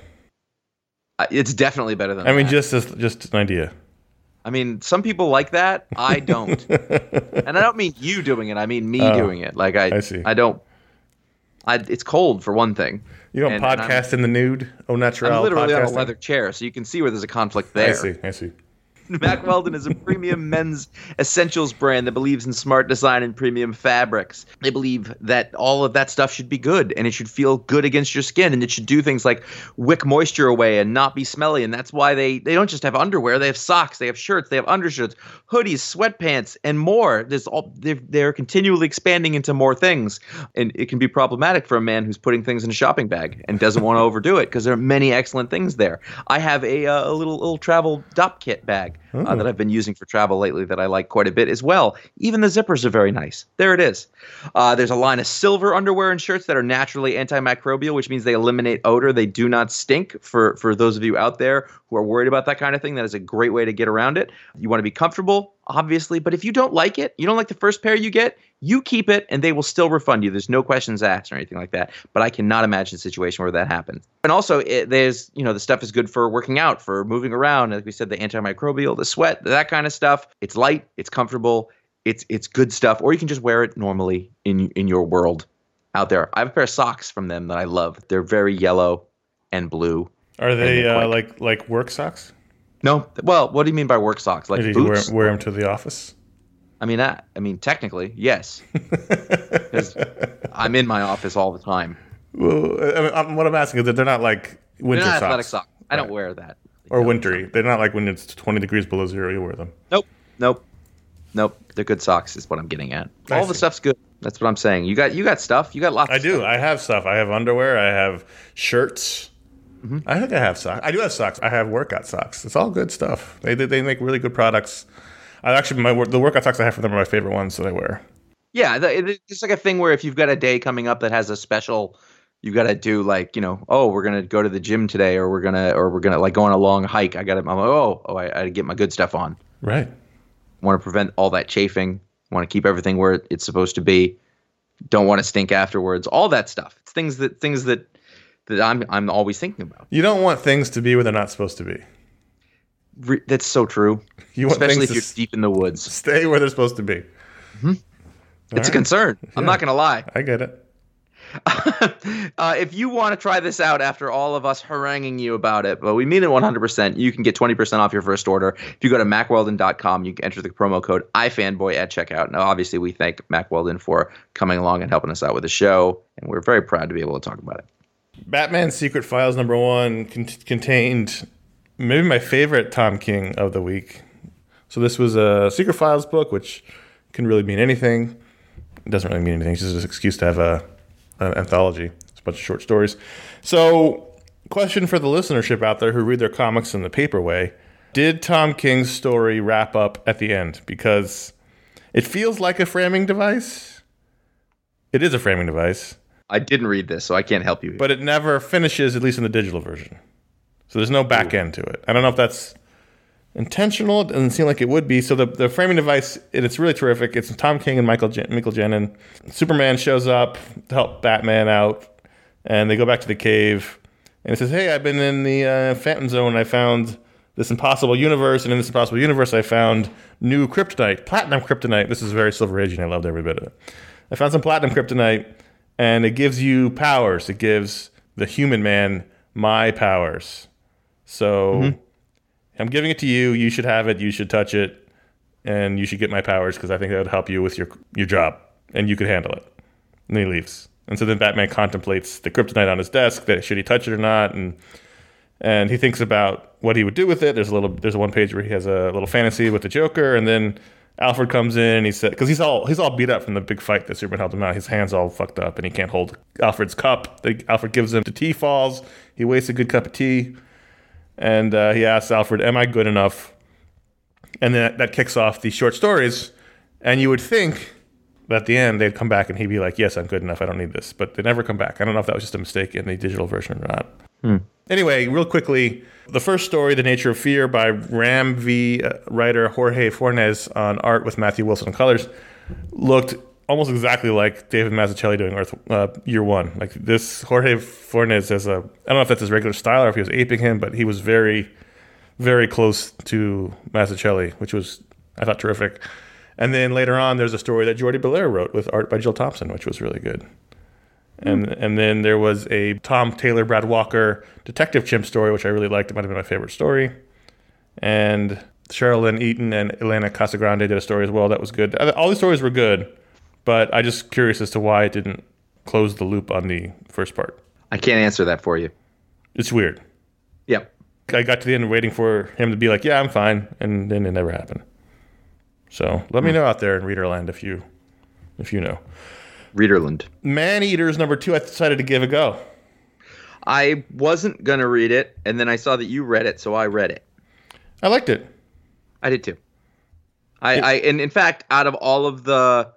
It's definitely better than. I mean, just an idea. I mean, some people like that. I don't, and I don't mean you doing it. I mean me doing it. Like I see. I don't. It's cold for one thing. You don't podcast in the nude, au naturel. I'm literally podcasting? on a leather chair, so you can see where there's a conflict there. I see. Mack Weldon is a premium men's essentials brand that believes in smart design and premium fabrics. They believe that all of that stuff should be good, and it should feel good against your skin, and it should do things like wick moisture away and not be smelly, and that's why they don't just have underwear. They have socks, they have shirts, they have undershirts, hoodies, sweatpants, and more. They're continually expanding into more things, and it can be problematic for a man who's putting things in a shopping bag and doesn't want to overdo it because there are many excellent things there. I have a little travel dop kit bag that I've been using for travel lately that I like quite a bit as well. Even the zippers are very nice. There it is. There's a line of silver underwear and shirts that are naturally antimicrobial, which means they eliminate odor. They do not stink. For those of you out there who are worried about that kind of thing, that is a great way to get around it. You want to be comfortable, obviously, but if you don't like it, you don't like the first pair you get, you keep it and they will still refund you. There's no questions asked or anything like that. But I cannot imagine a situation where that happens. And also, there's, you know, the stuff is good for working out, for moving around. Like we said, the antimicrobial, the sweat, that kind of stuff. It's light, it's comfortable, it's good stuff. Or you can just wear it normally in your world out there. I have a pair of socks from them that I love. They're very yellow and blue. Are they like work socks? No. Well, what do you mean by work socks? Like boots? Wear them to the office? I mean, technically, yes. Because I'm in my office all the time. Well, what I'm asking is that they're not like winter they're not socks. Athletic socks. I don't wear that. Or wintry. They're not like when it's 20 degrees below zero, you wear them. Nope. They're good socks is what I'm getting at. All the stuff's good. That's what I'm saying. You got stuff. You got lots. I do. I have stuff. I have underwear. I have shirts. I think I have socks. I do have socks. I have workout socks. It's all good stuff. They make really good products. The workout socks I have for them are my favorite ones that I wear. Yeah, it's like a thing where if you've got a day coming up that has a special, you got to do like, we're gonna go to the gym today, or we're gonna like go on a long hike. I get my good stuff on. Right. Want to prevent all that chafing. Want to keep everything where it's supposed to be. Don't want to stink afterwards. All that stuff. It's things that I'm always thinking about. You don't want things to be where they're not supposed to be. That's so true. Especially if you're deep in the woods. Stay where they're supposed to be. Mm-hmm. It's a concern. I'm not going to lie. I get it. If you want to try this out after all of us haranguing you about it, but we mean it 100%, you can get 20% off your first order. If you go to MacWeldon.com, you can enter the promo code iFanboy at checkout. Now, obviously, we thank Mack Weldon for coming along and helping us out with the show, and we're very proud to be able to talk about it. Batman Secret Files #1 contained maybe my favorite Tom King of the week. So this was a Secret Files book, which can really mean anything. It doesn't really mean anything. It's just an excuse to have an anthology. It's a bunch of short stories. So, question for the listenership out there who read their comics in the paper way. Did Tom King's story wrap up at the end? Because it feels like a framing device. It is a framing device. I didn't read this, so I can't help you. But it never finishes, at least in the digital version. So there's no back end to it. I don't know if that's intentional. It doesn't seem like it would be. So the framing device, it's really terrific. It's Tom King and Michael Jennon. Superman shows up to help Batman out, and they go back to the cave. And it says, hey, I've been in the Phantom Zone. I found this impossible universe, and in this impossible universe, I found new kryptonite, platinum kryptonite. This is very Silver Age, and I loved every bit of it. I found some platinum kryptonite, and it gives you powers. It gives the human man my powers. So I'm giving it to you. You should have it. You should touch it. And you should get my powers because I think that would help you with your job. And you could handle it. And then he leaves. And so then Batman contemplates the kryptonite on his desk, that should he touch it or not. And he thinks about what he would do with it. There's a one page where he has a little fantasy with the Joker. And then Alfred comes in and he said, because he's all beat up from the big fight that Superman helped him out. His hand's all fucked up and he can't hold Alfred's cup. Alfred gives him the tea falls. He wastes a good cup of tea. And he asks Alfred, am I good enough? And then that kicks off the short stories. And you would think that at the end they'd come back and he'd be like, yes, I'm good enough. I don't need this. But they never come back. I don't know if that was just a mistake in the digital version or not. Anyway, real quickly, the first story, The Nature of Fear, by Ram V writer Jorge Fornes on art with Matthew Wilson on colors, looked almost exactly like David Mazzucchelli doing Earth Year One. Like this, Jorge Fornes has I don't know if that's his regular style or if he was aping him, but he was very, very close to Mazzucchelli, which was, I thought, terrific. And then later on, there's a story that Jordi Belair wrote with art by Jill Thompson, which was really good. And then there was a Tom Taylor, Brad Walker Detective Chimp story, which I really liked. It might have been my favorite story. And Cheryl Lynn Eaton and Elena Casagrande did a story as well. That was good. All these stories were good, but I'm just curious as to why it didn't close the loop on the first part. I can't answer that for you. It's weird. Yep. I got to the end waiting for him to be like, yeah, I'm fine. And then it never happened. So let me know out there in Readerland if you know. Readerland. Man-Eaters #2, I decided to give a go. I wasn't going to read it, and then I saw that you read it, so I read it. I liked it. I did too. And in fact, out of all of the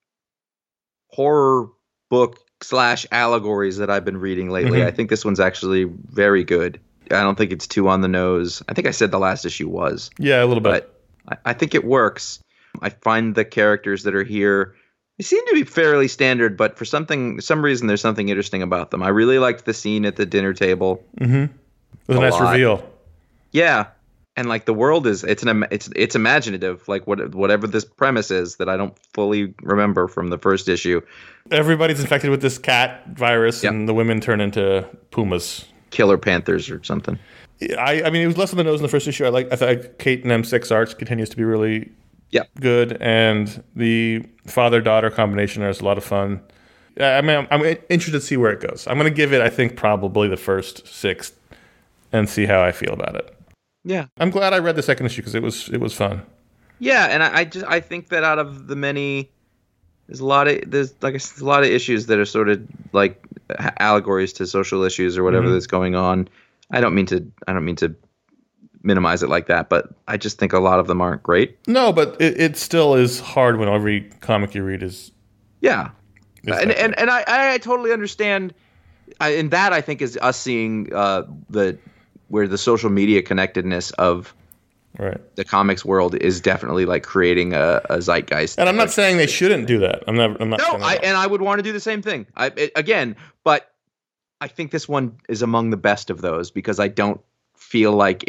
horror book / allegories that I've been reading lately, I think this one's actually very good. I don't think it's too on the nose. I think I said the last issue was. Yeah, a little bit. But I think it works. I find the characters that are here, they seem to be fairly standard, but for some reason, there's something interesting about them. I really liked the scene at the dinner table. It was a nice reveal. Yeah, and like the world is, it's imaginative. Like whatever this premise is that I don't fully remember from the first issue. Everybody's infected with this cat virus, and the women turn into pumas, killer panthers, or something. I mean, it was less on the nose in the first issue. I thought Kate and M6 arts continues to be really good, and the father-daughter combination is a lot of fun. I mean, I'm interested to see where it goes. I'm going to give it, I think, probably the first 6 and see how I feel about it. Yeah. I'm glad I read the second issue because it was fun. Yeah, and I think that out of the many there's a lot of issues that are sort of like allegories to social issues or whatever that's going on. I don't mean to minimize it like that, but I just think a lot of them aren't great. No, but it still is hard when every comic you read is. Yeah. And I totally understand. And that I think is us seeing where the social media connectedness of the comics world is definitely like creating a zeitgeist. And I'm not saying they shouldn't do that. I'm not. No, I would want to do the same thing. But I think this one is among the best of those because I don't feel like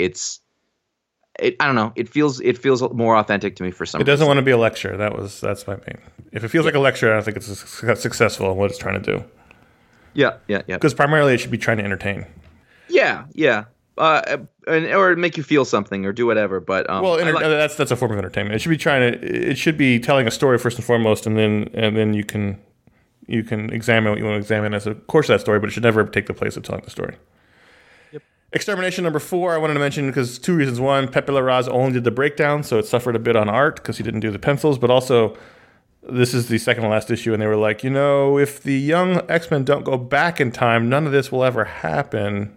I don't know. It feels more authentic to me for some reason. It doesn't want to be a lecture. That's my main. If it feels like a lecture, I don't think it's successful in what it's trying to do. Yeah. Because primarily it should be trying to entertain. Yeah. Or make you feel something or do whatever. But that's a form of entertainment. It should be telling a story first and foremost, and then you can examine what you want to examine as a course of that story. But it should never take the place of telling the story. Extermination number 4, I wanted to mention because 2 reasons. One, Pepe Larraz only did the breakdown, so it suffered a bit on art because he didn't do the pencils. But also, this is the second to last issue, and they were like, if the young X-Men don't go back in time, none of this will ever happen.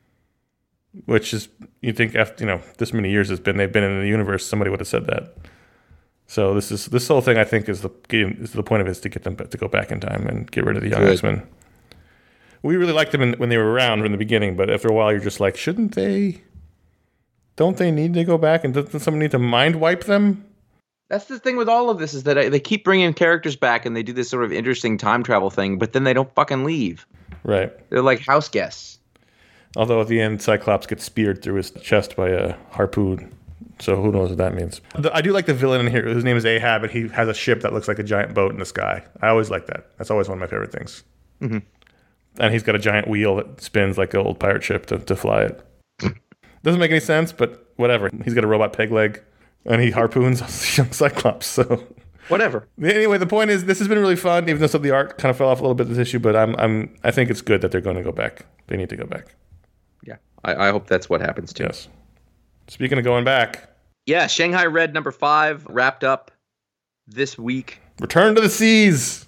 Which is, you think after this many years they've been in the universe, somebody would have said that. So this whole thing, I think, is the point of it is to get them to go back in time and get rid of the young X-Men. We really liked them when they were around in the beginning, but after a while, you're just like, shouldn't they? Don't they need to go back? And doesn't someone need to mind wipe them? That's the thing with all of this is that they keep bringing characters back and they do this sort of interesting time travel thing, but then they don't fucking leave. Right. They're like house guests. Although at the end, Cyclops gets speared through his chest by a harpoon. So who knows what that means. I do like the villain in here. His name is Ahab, and he has a ship that looks like a giant boat in the sky. I always like that. That's always one of my favorite things. Mm-hmm. And he's got a giant wheel that spins like an old pirate ship to fly it. Doesn't make any sense, but whatever. He's got a robot peg leg, and he harpoons Cyclops, so... Whatever. Anyway, the point is, this has been really fun, even though some of the art kind of fell off a little bit this issue, but I think it's good that they're going to go back. They need to go back. Yeah, I hope that's what happens, too. Yes. Speaking of going back... Yeah, Shanghai Red number 5 wrapped up this week. Return to the Seas!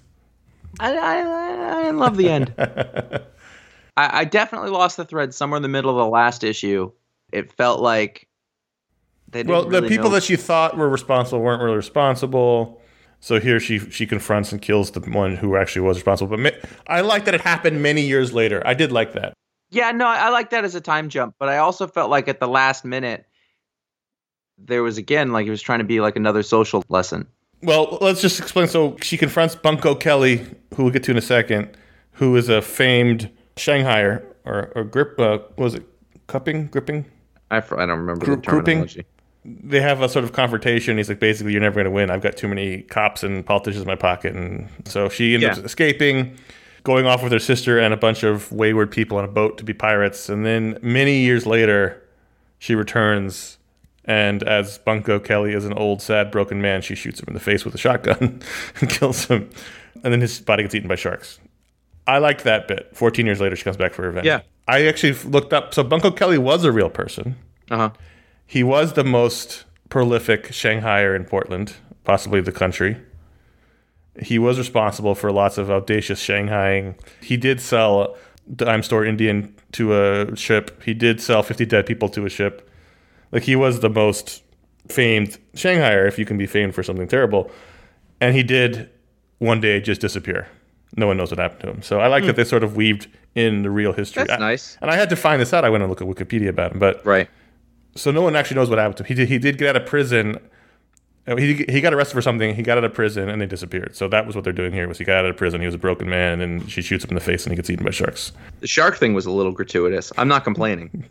I love the end. I definitely lost the thread somewhere in the middle of the last issue. It felt like they didn't the people that she thought were responsible weren't really responsible. So here she confronts and kills the one who actually was responsible. But I like that it happened many years later. I did like that. Yeah, no, I like that as a time jump. But I also felt like at the last minute, there was, again, like it was trying to be like another social lesson. Well, let's just explain. So she confronts Bunko Kelly, who we'll get to in a second, who is a famed Shanghaier or grip. Was it gripping? I don't remember the terminology. They have a sort of confrontation. He's like, basically, you're never going to win. I've got too many cops and politicians in my pocket. And so she ends up escaping, going off with her sister and a bunch of wayward people on a boat to be pirates. And then many years later, she returns. And as Bunko Kelly is an old, sad, broken man, she shoots him in the face with a shotgun and kills him. And then his body gets eaten by sharks. I liked that bit. 14 years later, she comes back for revenge. Yeah. I actually looked up. So Bunko Kelly was a real person. Uh-huh. He was the most prolific Shanghaier in Portland, possibly the country. He was responsible for lots of audacious Shanghaiing. He did sell Dime Store Indian to a ship. He did sell 50 dead people to a ship. Like, he was the most famed Shanghaier, if you can be famed for something terrible. And he did one day just disappear. No one knows what happened to him. So I like that they sort of weaved in the real history. That's nice. And I had to find this out. I went and looked at Wikipedia about him. But right. So no one actually knows what happened to him. He did get out of prison. He got arrested for something. He got out of prison, and they disappeared. So that was what they're doing here. Was he got out of prison, he was a broken man, and she shoots him in the face, and he gets eaten by sharks. The shark thing was a little gratuitous. I'm not complaining.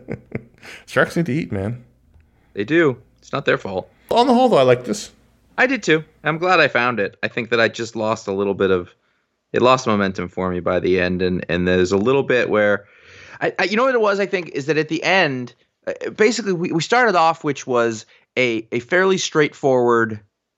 Sharks need to eat, man. They do. It's not their fault. On the whole, though, I like this. I did too. I'm glad I found it. I think that I just lost a little bit of... It lost momentum for me by the end, and there's a little bit where... I you know what it was, I think, is that at the end, basically, we started off, which was a fairly straightforward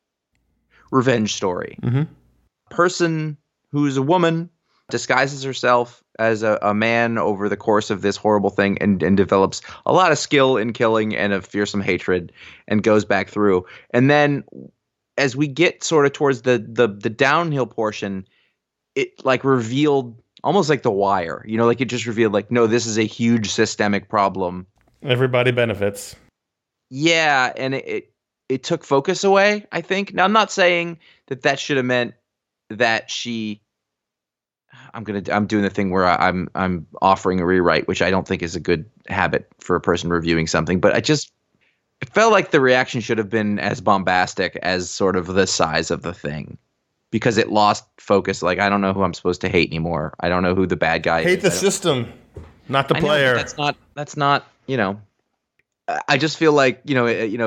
revenge story. Mm-hmm. Person who's a woman disguises herself as a man over the course of this horrible thing and develops a lot of skill in killing and a fearsome hatred and goes back through. And then as we get sort of towards the downhill portion, it like revealed almost like The Wire, you know, like it just revealed like, no, this is a huge systemic problem. Everybody benefits. Yeah, and it took focus away, I think. Now, I'm not saying that should have meant that she. I'm doing the thing where I'm offering a rewrite, which I don't think is a good habit for a person reviewing something. But it felt like the reaction should have been as bombastic as sort of the size of the thing, because it lost focus. Like, I don't know who I'm supposed to hate anymore. I don't know who the bad guy is. Hate the system, not the player. That's not. You know. I just feel like, when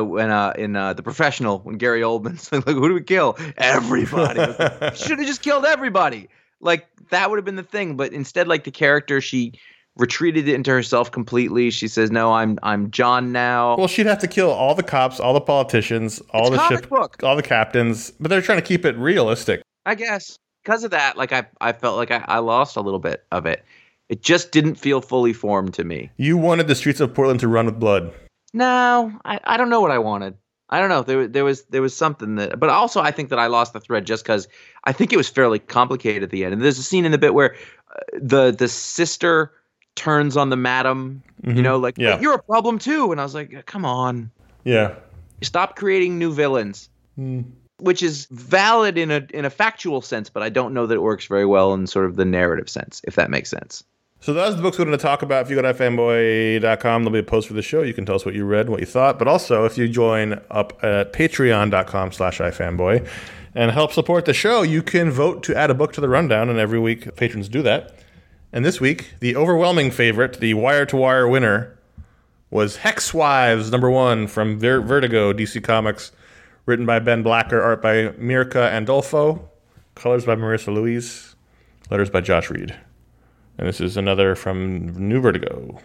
in The Professional, when Gary Oldman's like, who do we kill? Everybody. Should have just killed everybody. Like, that would have been the thing. But instead, like, the character, she retreated into herself completely. She says, no, I'm John now. Well, she'd have to kill all the cops, all the politicians, all the captains. But they're trying to keep it realistic. I guess. Because of that, like, I felt like I lost a little bit of it. It just didn't feel fully formed to me. You wanted the streets of Portland to run with blood. No, I don't know what I wanted. I don't know. There was something that, but also I think that I lost the thread just because I think it was fairly complicated at the end. And there's a scene in the bit where the sister turns on the madam, Mm-hmm. Well, you're a problem too. And I was like, come on. Yeah. Stop creating new villains, which is valid in a factual sense, but I don't know that it works very well in sort of the narrative sense, if that makes sense. So that's the books we're going to talk about. If you go to ifanboy.com, there'll be a post for the show. You can tell us what you read and what you thought. But also, if you join up at patreon.com/ifanboy and help support the show, you can vote to add a book to the rundown. And every week, patrons do that. And this week, the overwhelming favorite, the wire-to-wire winner, was Hexwives #1 from Vertigo, DC Comics, written by Ben Blacker, art by Mirka Andolfo, colors by Marissa Louise, letters by Josh Reed. And this is another from New Vertigo.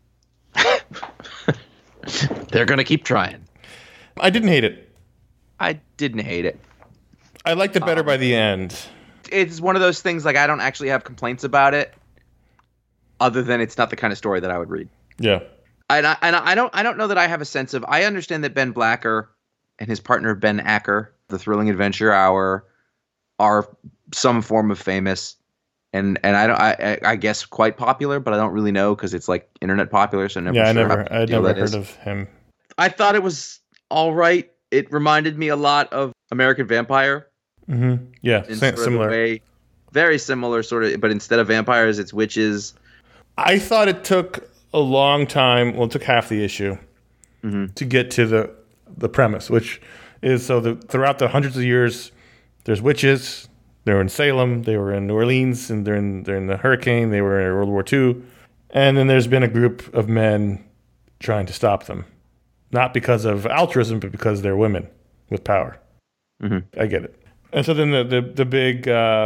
They're going to keep trying. I didn't hate it. I didn't hate it. I liked it better by the end. It's one of those things, like, I don't actually have complaints about it, other than it's not the kind of story that I would read. Yeah. I don't know that I have a sense of. I understand that Ben Blacker and his partner Ben Acker, the Thrilling Adventure Hour, are some form of famous. And I guess quite popular, but I don't really know because it's like internet popular. So I'd never heard of him. I thought it was all right. It reminded me a lot of American Vampire. Mm-hmm. Yeah, similar. Way. Very similar, sort of. But instead of vampires, it's witches. I thought it took a long time. Well, it took half the issue to get to the premise, which is throughout the hundreds of years, there's witches. They were in Salem, they were in New Orleans, and they're in the hurricane, they were in World War II. And then there's been a group of men trying to stop them. Not because of altruism, but because they're women with power. Mm-hmm. I get it. And so then the big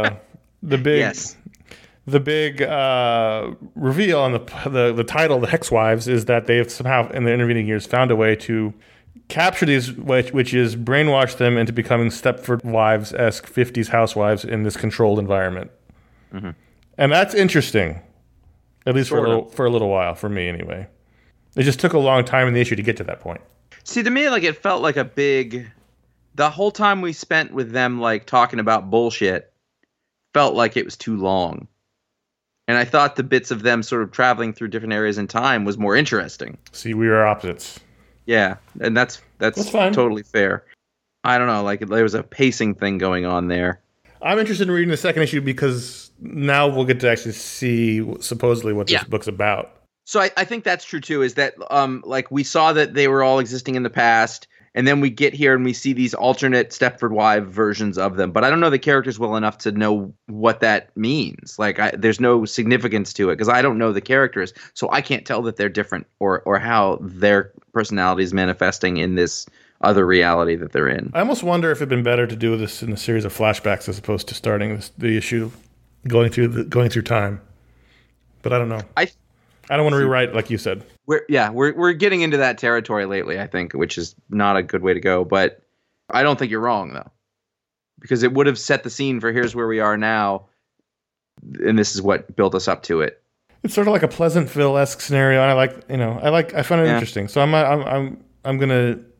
yes. The big reveal on the title, The Hexwives, is that they've somehow, in the intervening years, found a way to capture these witches, brainwash them into becoming Stepford Wives-esque 50s housewives in this controlled environment. Mm-hmm. And that's interesting, at least for a little while, for me anyway. It just took a long time in the issue to get to that point. See, to me, like, it felt like the whole time we spent with them, like, talking about bullshit felt like it was too long. And I thought the bits of them sort of traveling through different areas in time was more interesting. See, we are opposites. Yeah, and that's fine. Totally fair. I don't know, like, there was a pacing thing going on there. I'm interested in reading the second issue because now we'll get to actually see supposedly what this book's about. So I think that's true too, is that like, we saw that they were all existing in the past, and then we get here and we see these alternate Stepford Wives versions of them. But I don't know the characters well enough to know what that means. Like, there's no significance to it because I don't know the characters, so I can't tell that they're different or how their personality is manifesting in this other reality that they're in. I almost wonder if it'd been better to do this in a series of flashbacks as opposed to starting the issue going through time. But I don't know. I don't want to rewrite like you said. We're getting into that territory lately, I think, which is not a good way to go. But I don't think you're wrong, though, because it would have set the scene for here's where we are now, and this is what built us up to it. It's sort of like a Pleasantville-esque scenario, and I find it interesting. So I'm gonna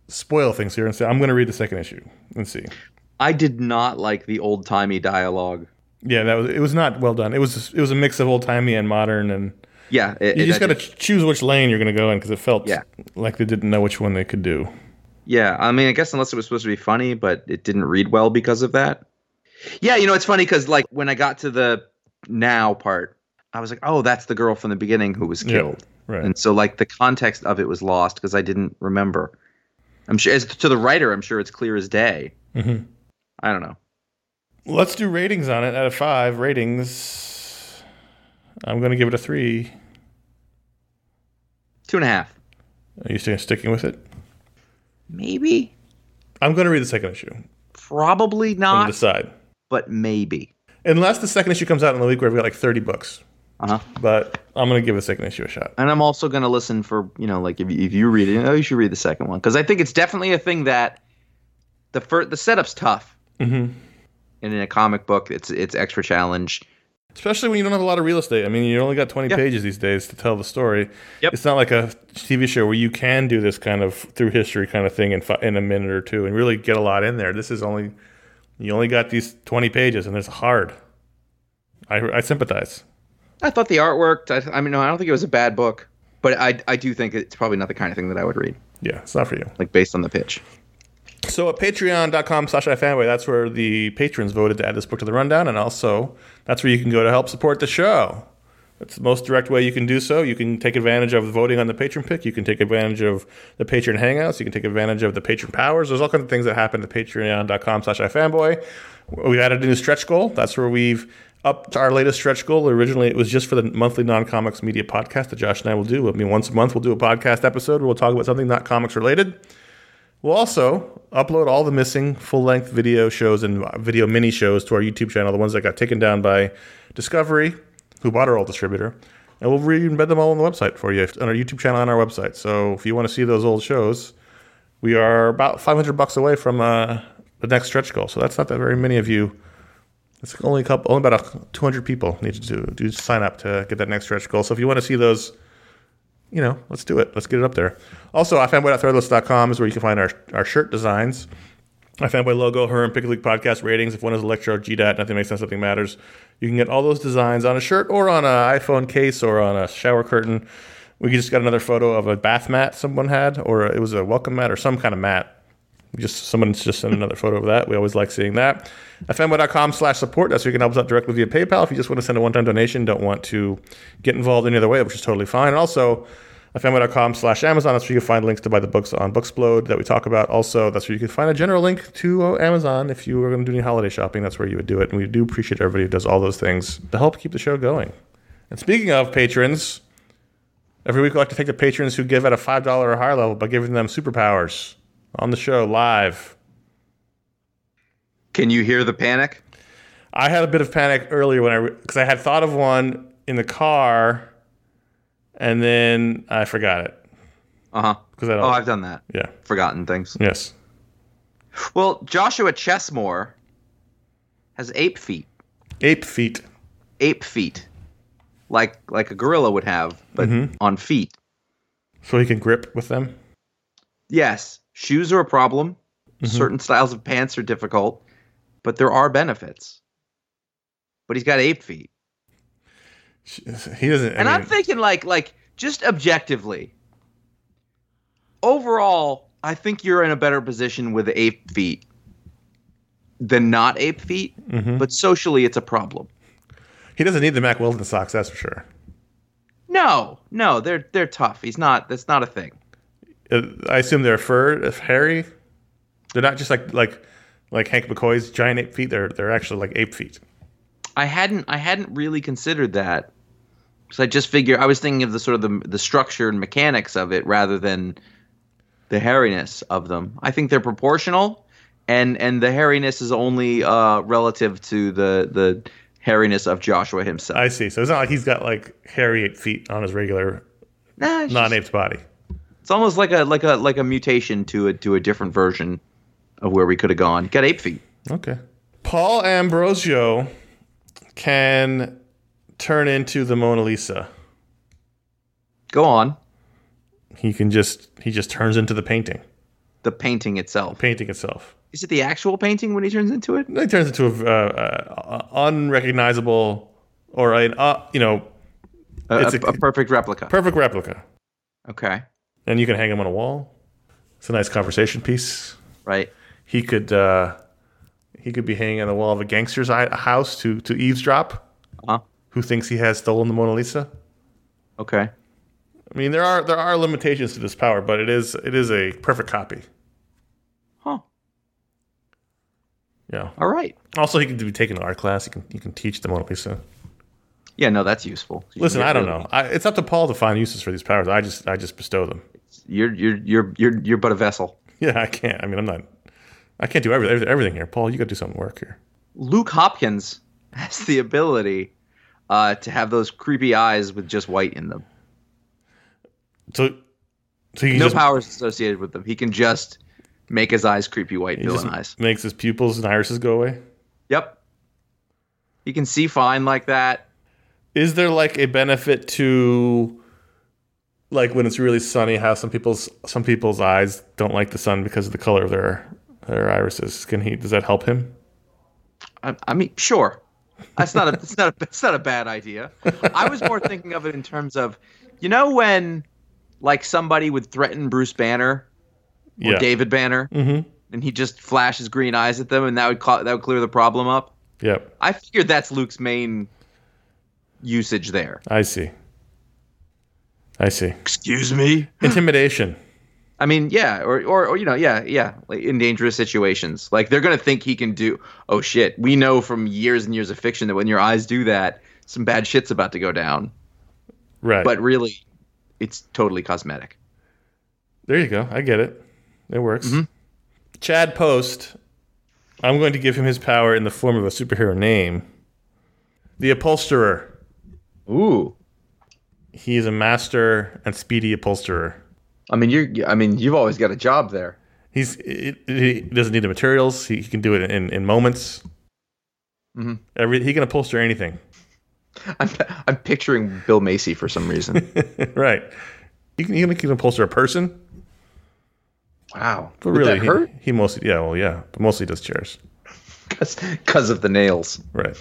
spoil things here and say I'm going to read the second issue and see. I did not like the old timey dialogue. Yeah, it was not well done. It was a mix of old timey and modern, and Yeah, you just got to choose which lane you're going to go in because it felt Yeah. like they didn't know which one they could do. Yeah, I mean, I guess unless it was supposed to be funny, but it didn't read well because of that. Yeah, it's funny because like when I got to the now part, I was like, oh, that's the girl from the beginning who was killed. Yeah, right. And so like the context of it was lost because I didn't remember. I'm sure, as to the writer, I'm sure it's clear as day. Mm-hmm. I don't know. Let's do ratings on it. Out of 5 ratings, I'm going to give it a 3. 2.5. Are you still sticking with it? Maybe. I'm going to read the second issue. Probably And not, decide. but maybe. Unless the second issue comes out in the week where we've got like 30 books. Uh-huh. But I'm going to give the second issue a shot. And I'm also going to listen for, like if you read it, you should read the second one. Because I think it's definitely a thing that the setup's tough. Mm-hmm. And in a comic book, it's extra challenge. Especially when you don't have a lot of real estate. I mean, you only got 20 pages these days to tell the story. Yep. It's not like a TV show where you can do this kind of through history kind of thing in a minute or two and really get a lot in there. This is you only got these 20 pages, and it's hard. I sympathize. I thought the art worked. I mean, no, I don't think it was a bad book. But I do think it's probably not the kind of thing that I would read. Yeah, it's not for you. Like based on the pitch. So at patreon.com/ifanboy, that's where the patrons voted to add this book to the rundown, and also that's where you can go to help support the show. It's the most direct way you can do so. You can take advantage of voting on the patron pick. You can take advantage of the patron hangouts. You can take advantage of the patron powers. There's all kinds of things that happen at patreon.com/ifanboy. We've added a new stretch goal. That's where we've upped our latest stretch goal. Originally, it was just for the monthly non-comics media podcast that Josh and I will do. I mean, once a month, we'll do a podcast episode where we'll talk about something not comics related. We'll also upload all the missing full-length video shows and video mini shows to our YouTube channel, the ones that got taken down by Discovery, who bought our old distributor, and we'll re-embed them all on the website for you on our YouTube channel and our website. So if you want to see those old shows, we are about $500 away from the next stretch goal. So that's not that very many of you. It's only about 200 people need to sign up to get that next stretch goal. So if you want to see those, let's do it. Let's get it up there. Also, ifanboy.threadless.com is where you can find our shirt designs. iFanboy logo, her and Pick a League podcast ratings. If one is Electro, GDAT, Nothing Makes Sense, Nothing Matters. You can get all those designs on a shirt or on an iPhone case or on a shower curtain. We just got another photo of a bath mat someone had, or it was a welcome mat or some kind of mat. Someone's just sent another photo of that. We always like seeing that. ifanboy.com/support. That's where you can help us out directly via PayPal. If you just want to send a one-time donation, don't want to get involved any other way, which is totally fine. And also, ifanboy.com/Amazon. That's where you can find links to buy the books on Booksplode that we talk about. Also, that's where you can find a general link to Amazon. If you were going to do any holiday shopping, that's where you would do it. And we do appreciate everybody who does all those things to help keep the show going. And speaking of patrons, every week we like to take the patrons who give at a $5 or higher level by giving them superpowers on the show live. Can you hear the panic? I had a bit of panic earlier because I had thought of one in the car, and then I forgot it. Uh-huh. I've done that. Yeah. Forgotten things. Yes. Well, Joshua Chessmore has ape feet. Ape feet. Ape feet. Like a gorilla would have, but on feet. So he can grip with them? Yes. Shoes are a problem. Certain styles of pants are difficult, but there are benefits. But he's got ape feet. He doesn't. I'm thinking like just objectively. Overall, I think you're in a better position with ape feet than not ape feet. But socially, it's a problem. He doesn't need the Mack Weldon socks, that's for sure. No, they're tough. That's not a thing. I assume they're hairy. They're not just like Hank McCoy's giant ape feet. They're actually like ape feet. I hadn't really considered that. So I was thinking of the sort of the structure and mechanics of it rather than the hairiness of them. I think they're proportional, and the hairiness is only relative to the hairiness of Joshua himself. I see. So it's not like he's got like hairy ape feet on his regular non-ape body. It's almost like a mutation to a different version of where we could have gone. Got ape feet. Okay. Paul Ambrosio can turn into the Mona Lisa. Go on. He just turns into the painting. the painting itself. Painting itself. Is it the actual painting when he turns into it? It turns into a unrecognizable, or it's a perfect replica. Perfect replica. Okay. And you can hang him on a wall. It's a nice conversation piece. Right. He could be hanging on the wall of a gangster's house to eavesdrop. Who thinks he has stolen the Mona Lisa? Okay. I mean, there are limitations to this power, but it is a perfect copy. Huh. Yeah. All right. Also, he can be taking an art class. You can teach the Mona Lisa. Yeah, no, that's useful. Listen, I don't know. It's up to Paul to find uses for these powers. I just bestow them. You're but a vessel. Yeah, I can't. I mean, I can't do everything here. Paul, you got to do some work here. Luke Hopkins has the ability to have those creepy eyes with just white in them. So he no powers associated with them. He can just make his eyes creepy white villain eyes. Makes his pupils and irises go away. Yep. He can see fine like that. Is there like a benefit to, like when it's really sunny, how some people's eyes don't like the sun because of the color of their irises? Does that help him? I mean, sure. It's not a bad idea. I was more thinking of it in terms of, when like somebody would threaten Bruce Banner or David Banner, and he just flashes green eyes at them, and that would clear the problem up. Yep. I figured that's Luke's main usage there. I see. Excuse me? Intimidation. I mean, yeah, or like in dangerous situations. Like they're going to think he can do, oh shit, we know from years and years of fiction that when your eyes do that, some bad shit's about to go down. Right. But really, it's totally cosmetic. There you go. I get it. It works. Mm-hmm. Chad Post, I'm going to give him his power in the form of a superhero name. The Upholsterer. Ooh. He is a master and speedy upholsterer. I mean, you've always got a job there. He doesn't need the materials. He can do it in moments. Mm-hmm. He can upholster anything. I'm picturing Bill Macy for some reason. Right. He can upholster a person. Wow. But really, that hurt? He mostly, but mostly does chairs. Because of the nails. Right.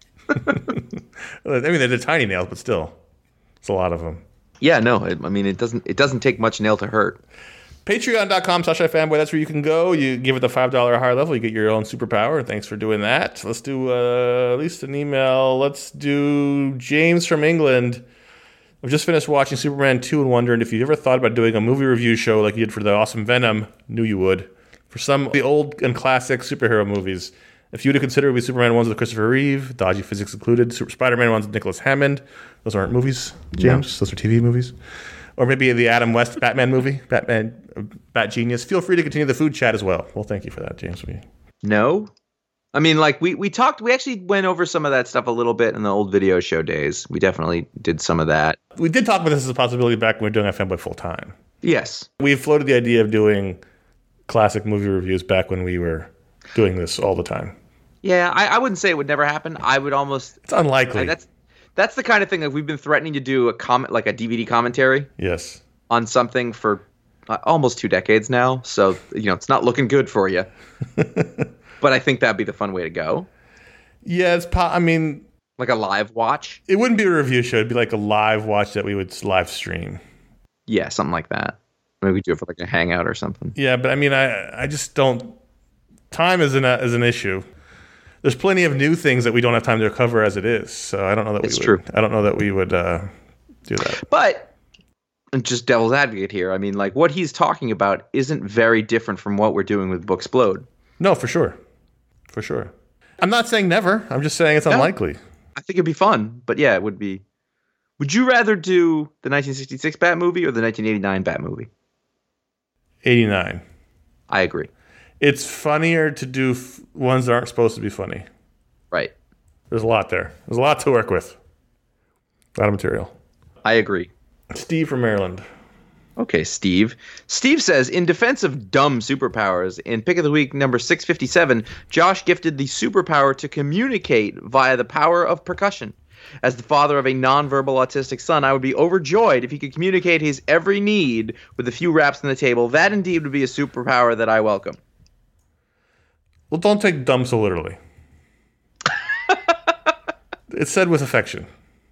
I mean, they're tiny nails, but still, it's a lot of them. Yeah, no, it doesn't take much nail to hurt. Patreon.com/ifanboy. That's where you can go. You give it the $5 or higher level, you get your own superpower. Thanks for doing that. Let's do at least an email. Let's do James from England. I've just finished watching Superman 2 and wondering if you ever thought about doing a movie review show like you did for the awesome Venom. Knew you would. For some of the old and classic superhero movies. If you would have considered the Superman ones with Christopher Reeve, dodgy physics included, Spider-Man ones with Nicholas Hammond. Those aren't movies, James. No. Those are TV movies. Or maybe the Adam West Batman movie, Bat Genius. Feel free to continue the food chat as well. Well, thank you for that, James. No. I mean, like, we actually went over some of that stuff a little bit in the old video show days. We definitely did some of that. We did talk about this as a possibility back when we were doing iFanboy full time. Yes. We floated the idea of doing classic movie reviews back when we were doing this all the time. Yeah, I wouldn't say it would never happen. I would almost... It's unlikely. That's the kind of thing that we've been threatening to do a DVD commentary. Yes. On something for almost 2 decades now. So, it's not looking good for you. But I think that'd be the fun way to go. Yeah, like a live watch? It wouldn't be a review show. It'd be like a live watch that we would live stream. Yeah, something like that. Maybe we do it for like a hangout or something. Yeah, but I just don't... Time is an issue. There's plenty of new things that we don't have time to cover as it is. So I don't know that true. I don't know that we would do that. But just devil's advocate here. I mean, like what he's talking about isn't very different from what we're doing with Booksplode. No, for sure. For sure. I'm not saying never. I'm just saying it's unlikely. I think it'd be fun, but yeah, it would be. Would you rather do the 1966 Bat movie or the 1989 Bat movie? 89. I agree. It's funnier to do ones that aren't supposed to be funny. Right. There's a lot there. There's a lot to work with. A lot of material. I agree. Steve from Maryland. Okay, Steve. Steve says, in defense of dumb superpowers, in Pick of the Week number 657, Josh gifted the superpower to communicate via the power of percussion. As the father of a nonverbal autistic son, I would be overjoyed if he could communicate his every need with a few raps on the table. That indeed would be a superpower that I welcome. Well, don't take dumb so literally. It's said with affection.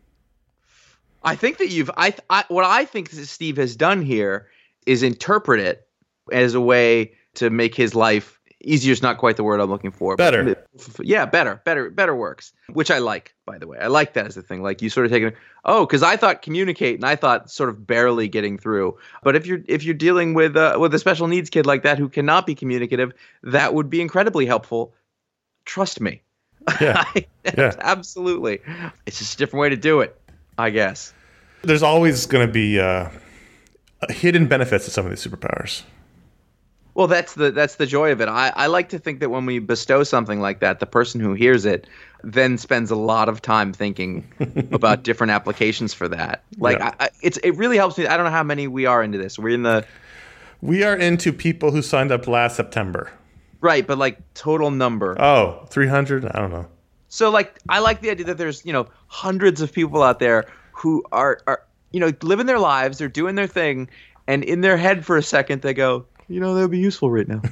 I think that what I think that Steve has done here is interpret it as a way to make his life easier. Is not quite the word I'm looking for. Better. Yeah, better works, which I like, by the way. I like that as a thing. Like you sort of take it, because I thought communicate and I thought sort of barely getting through. But if you're dealing with a special needs kid like that who cannot be communicative, that would be incredibly helpful. Trust me. Yeah. Yeah. Absolutely. It's just a different way to do it, I guess. There's always going to be hidden benefits to some of these superpowers. Well, that's the joy of it. I like to think that when we bestow something like that, the person who hears it then spends a lot of time thinking about different applications for that. Like, Yeah. It really helps me. I don't know how many we are into this. We are into people who signed up last September. Right, but like total number. Oh, 300? I don't know. So like, I like the idea that there's, hundreds of people out there who are living their lives, they're doing their thing, and in their head for a second they go, that would be useful right now.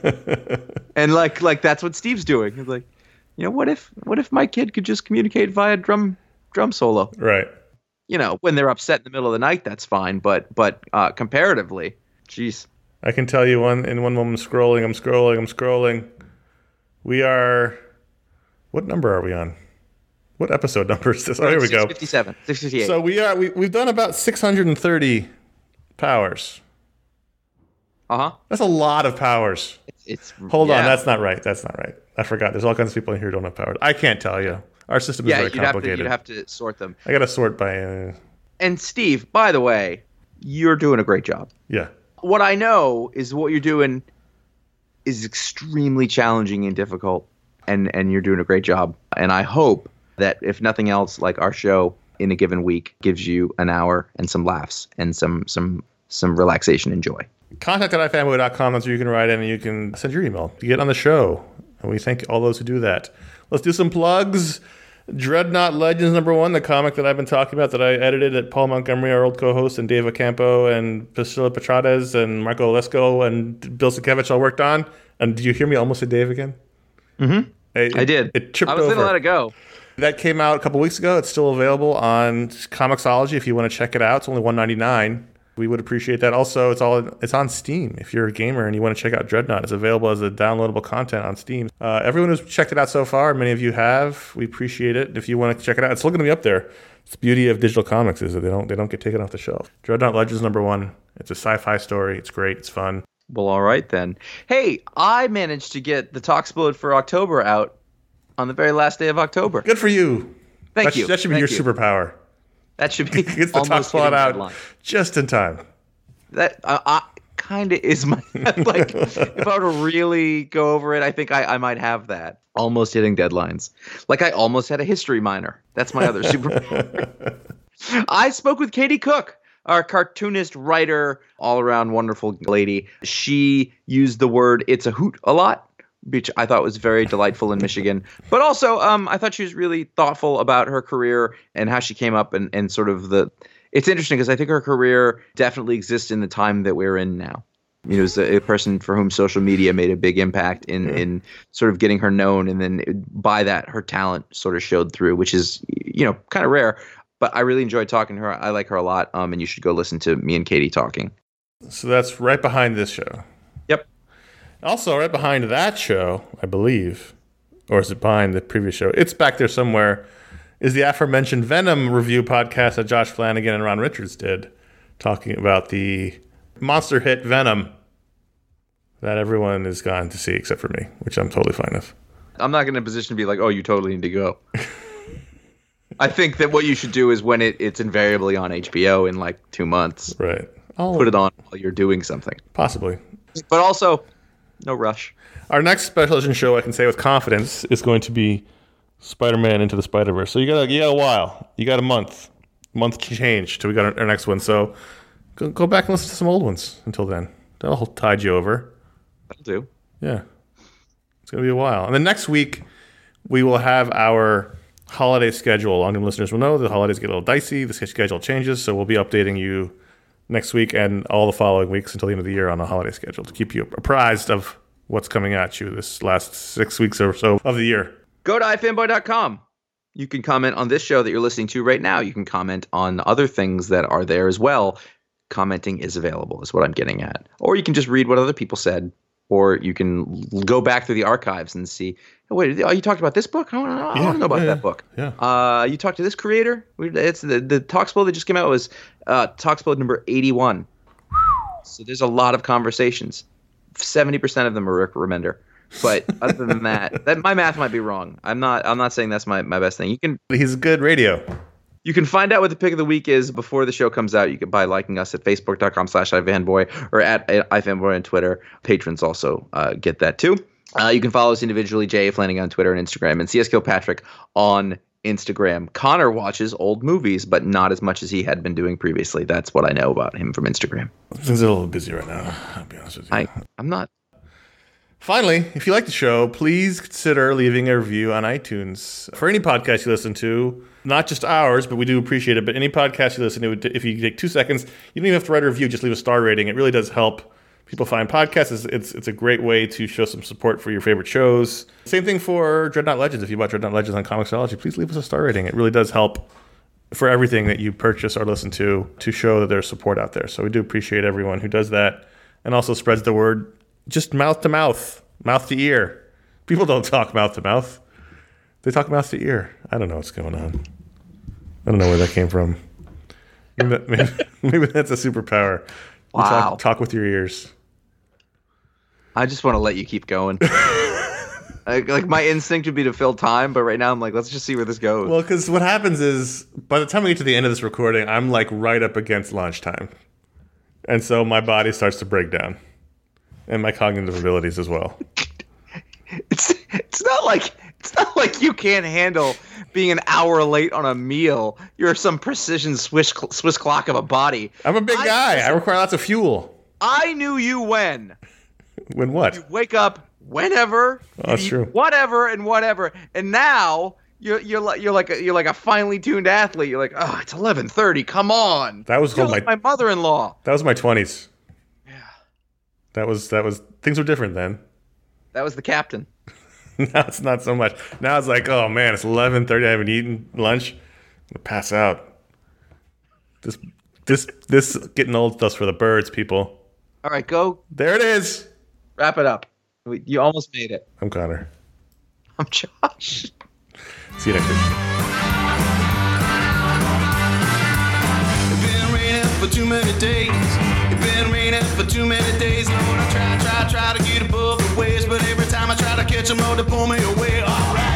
And like that's what Steve's doing. He's like, what if my kid could just communicate via drum solo? Right. When they're upset in the middle of the night, that's fine. But comparatively, geez. I can tell you in one moment I'm scrolling. We are, what number are we on? What episode number is this? Oh, here we go. 657, 658. So we've done about 630 powers. Uh-huh. That's a lot of powers. Hold on, that's not right. I forgot. There's all kinds of people in here who don't have powers. I can't tell you. Our system is very complicated. You'd have to sort them. I got to sort by... And Steve, by the way, you're doing a great job. Yeah. What I know is what you're doing is extremely challenging and difficult, and you're doing a great job. And I hope that if nothing else, like our show in a given week gives you an hour and some laughs and some relaxation and joy. Contact@ifanboy.com. That's where you can write in and you can send your email. You get on the show. And we thank all those who do that. Let's do some plugs. Dreadnought Legends #1, the comic that I've been talking about that I edited at Paul Montgomery, our old co-host, and Dave Ocampo, and Priscilla Petrades, and Marco Lesko, and Bill Sienkiewicz all worked on. And did you hear me almost say Dave again? Mm-hmm. I did. It tripped over. I was going to let it go. That came out a couple weeks ago. It's still available on Comixology if you want to check it out. It's only $1.99. We would appreciate that. Also, it's on Steam. If you're a gamer and you want to check out Dreadnought, it's available as a downloadable content on Steam. Everyone who's checked it out so far, many of you have. We appreciate it. If you want to check it out, it's still going to be up there. It's the beauty of digital comics is that they don't get taken off the shelf. Dreadnought Legends #1. It's a sci-fi story. It's great. It's fun. Well, all right then. Hey, I managed to get the Talksploit for October out on the very last day of October. Good for you. Thank you. That should be your superpower. That should be Gets the Talksploit out just in time. That kind of is my like. If I were to really go over it, I think I might have that. Almost hitting deadlines. Like I almost had a history minor. That's my other superpower. I spoke with Katie Cook, our cartoonist, writer, all-around wonderful lady. She used the word "it's a hoot" a lot, which I thought was very delightful in Michigan. But also, I thought she was really thoughtful about her career and how she came up and sort of the. It's interesting because I think her career definitely exists in the time that we're in now. It was a person for whom social media made a big impact in sort of getting her known, and then by that, her talent sort of showed through, which is kind of rare. But I really enjoyed talking to her. I like her a lot, and you should go listen to me and Katie talking. So that's right behind this show. Yep. Also, right behind that show, I believe, or is it behind the previous show? It's back there somewhere. Is the aforementioned Venom review podcast that Josh Flanagan and Ron Richards did, talking about the monster hit Venom that everyone has gone to see except for me, which I'm totally fine with. I'm not in a position to be like, oh, you totally need to go. I think that what you should do is when it's invariably on HBO in like 2 months. Right. Put it on while you're doing something. Possibly. But also, no rush. Our next special edition show, I can say with confidence, is going to be Spider-Man Into the Spider-Verse. So you got a while. You got a month change till we got our next one. So go back and listen to some old ones until then. That'll tide you over. That'll do. Yeah. It's going to be a while. And then next week, we will have our holiday schedule. Long-term listeners will know the holidays get a little dicey. The schedule changes, so we'll be updating you next week and all the following weeks until the end of the year on a holiday schedule to keep you apprised of what's coming at you this last 6 weeks or so of the year. Go to ifanboy.com. You can comment on this show that you're listening to right now. You can comment on other things that are there as well. Commenting is available, is what I'm getting at. Or you can just read what other people said. Or you can go back through the archives and see, oh, wait, you talked about this book? I want to know about that book. Yeah. You talked to this creator? It's the Talkspoil that just came out was Talkspoil number 81. So there's a lot of conversations. 70% of them are Rick Remender. But other than that, my math might be wrong. I'm not saying that's my best thing. He's good radio. You can find out what the pick of the week is before the show comes out. You can by liking us at facebook.com/ifanboy or at ifanboy on Twitter. Patrons also get that too. You can follow us individually, Jay Flanagan on Twitter and Instagram, and CS Kilpatrick on Instagram. Connor watches old movies, but not as much as he had been doing previously. That's what I know about him from Instagram. Things are a little busy right now, I'll be honest with you. I'm not. Finally, if you like the show, please consider leaving a review on iTunes. For any podcast you listen to, not just ours, but we do appreciate it, but any podcast you listen to, if you take 2 seconds, you don't even have to write a review, just leave a star rating. It really does help people find podcasts. It's a great way to show some support for your favorite shows. Same thing for Dreadnought Legends. If you bought Dreadnought Legends on Comixology, please leave us a star rating. It really does help for everything that you purchase or listen to show that there's support out there. So we do appreciate everyone who does that and also spreads the word just mouth to mouth, mouth to ear. People don't talk mouth to mouth. They talk mouth to ear. I don't know what's going on. I don't know where that came from. Maybe that's a superpower. You Wow. talk with your ears. I just want to let you keep going. Like my instinct would be to fill time, but right now I'm like, let's just see where this goes. Well, because what happens is by the time we get to the end of this recording, I'm like right up against lunchtime. And so my body starts to break down. And my cognitive abilities as well. It's not like you can't handle being an hour late on a meal. You're some precision Swiss clock of a body. I'm a big guy. I require lots of fuel. I knew you when. When what? You wake up whenever. Oh, that's true. Whatever and whatever. And now you're like a finely tuned athlete. You're like, oh, it's 11:30. Come on. That was like my mother-in-law. That was my 20s. That was things were different then. That was the captain. Now it's not so much. Now it's like, oh man, it's 11:30. I haven't eaten lunch. I'm gonna pass out. This getting old stuff's for the birds, people. All right, go. There it is. Wrap it up. You almost made it. I'm Connor. I'm Josh. See you next week. It's been raining for too many days. It's been raining for too many days. Lord, I try to get above the waves, but every time I try to catch them, oh, they pull me away. All right.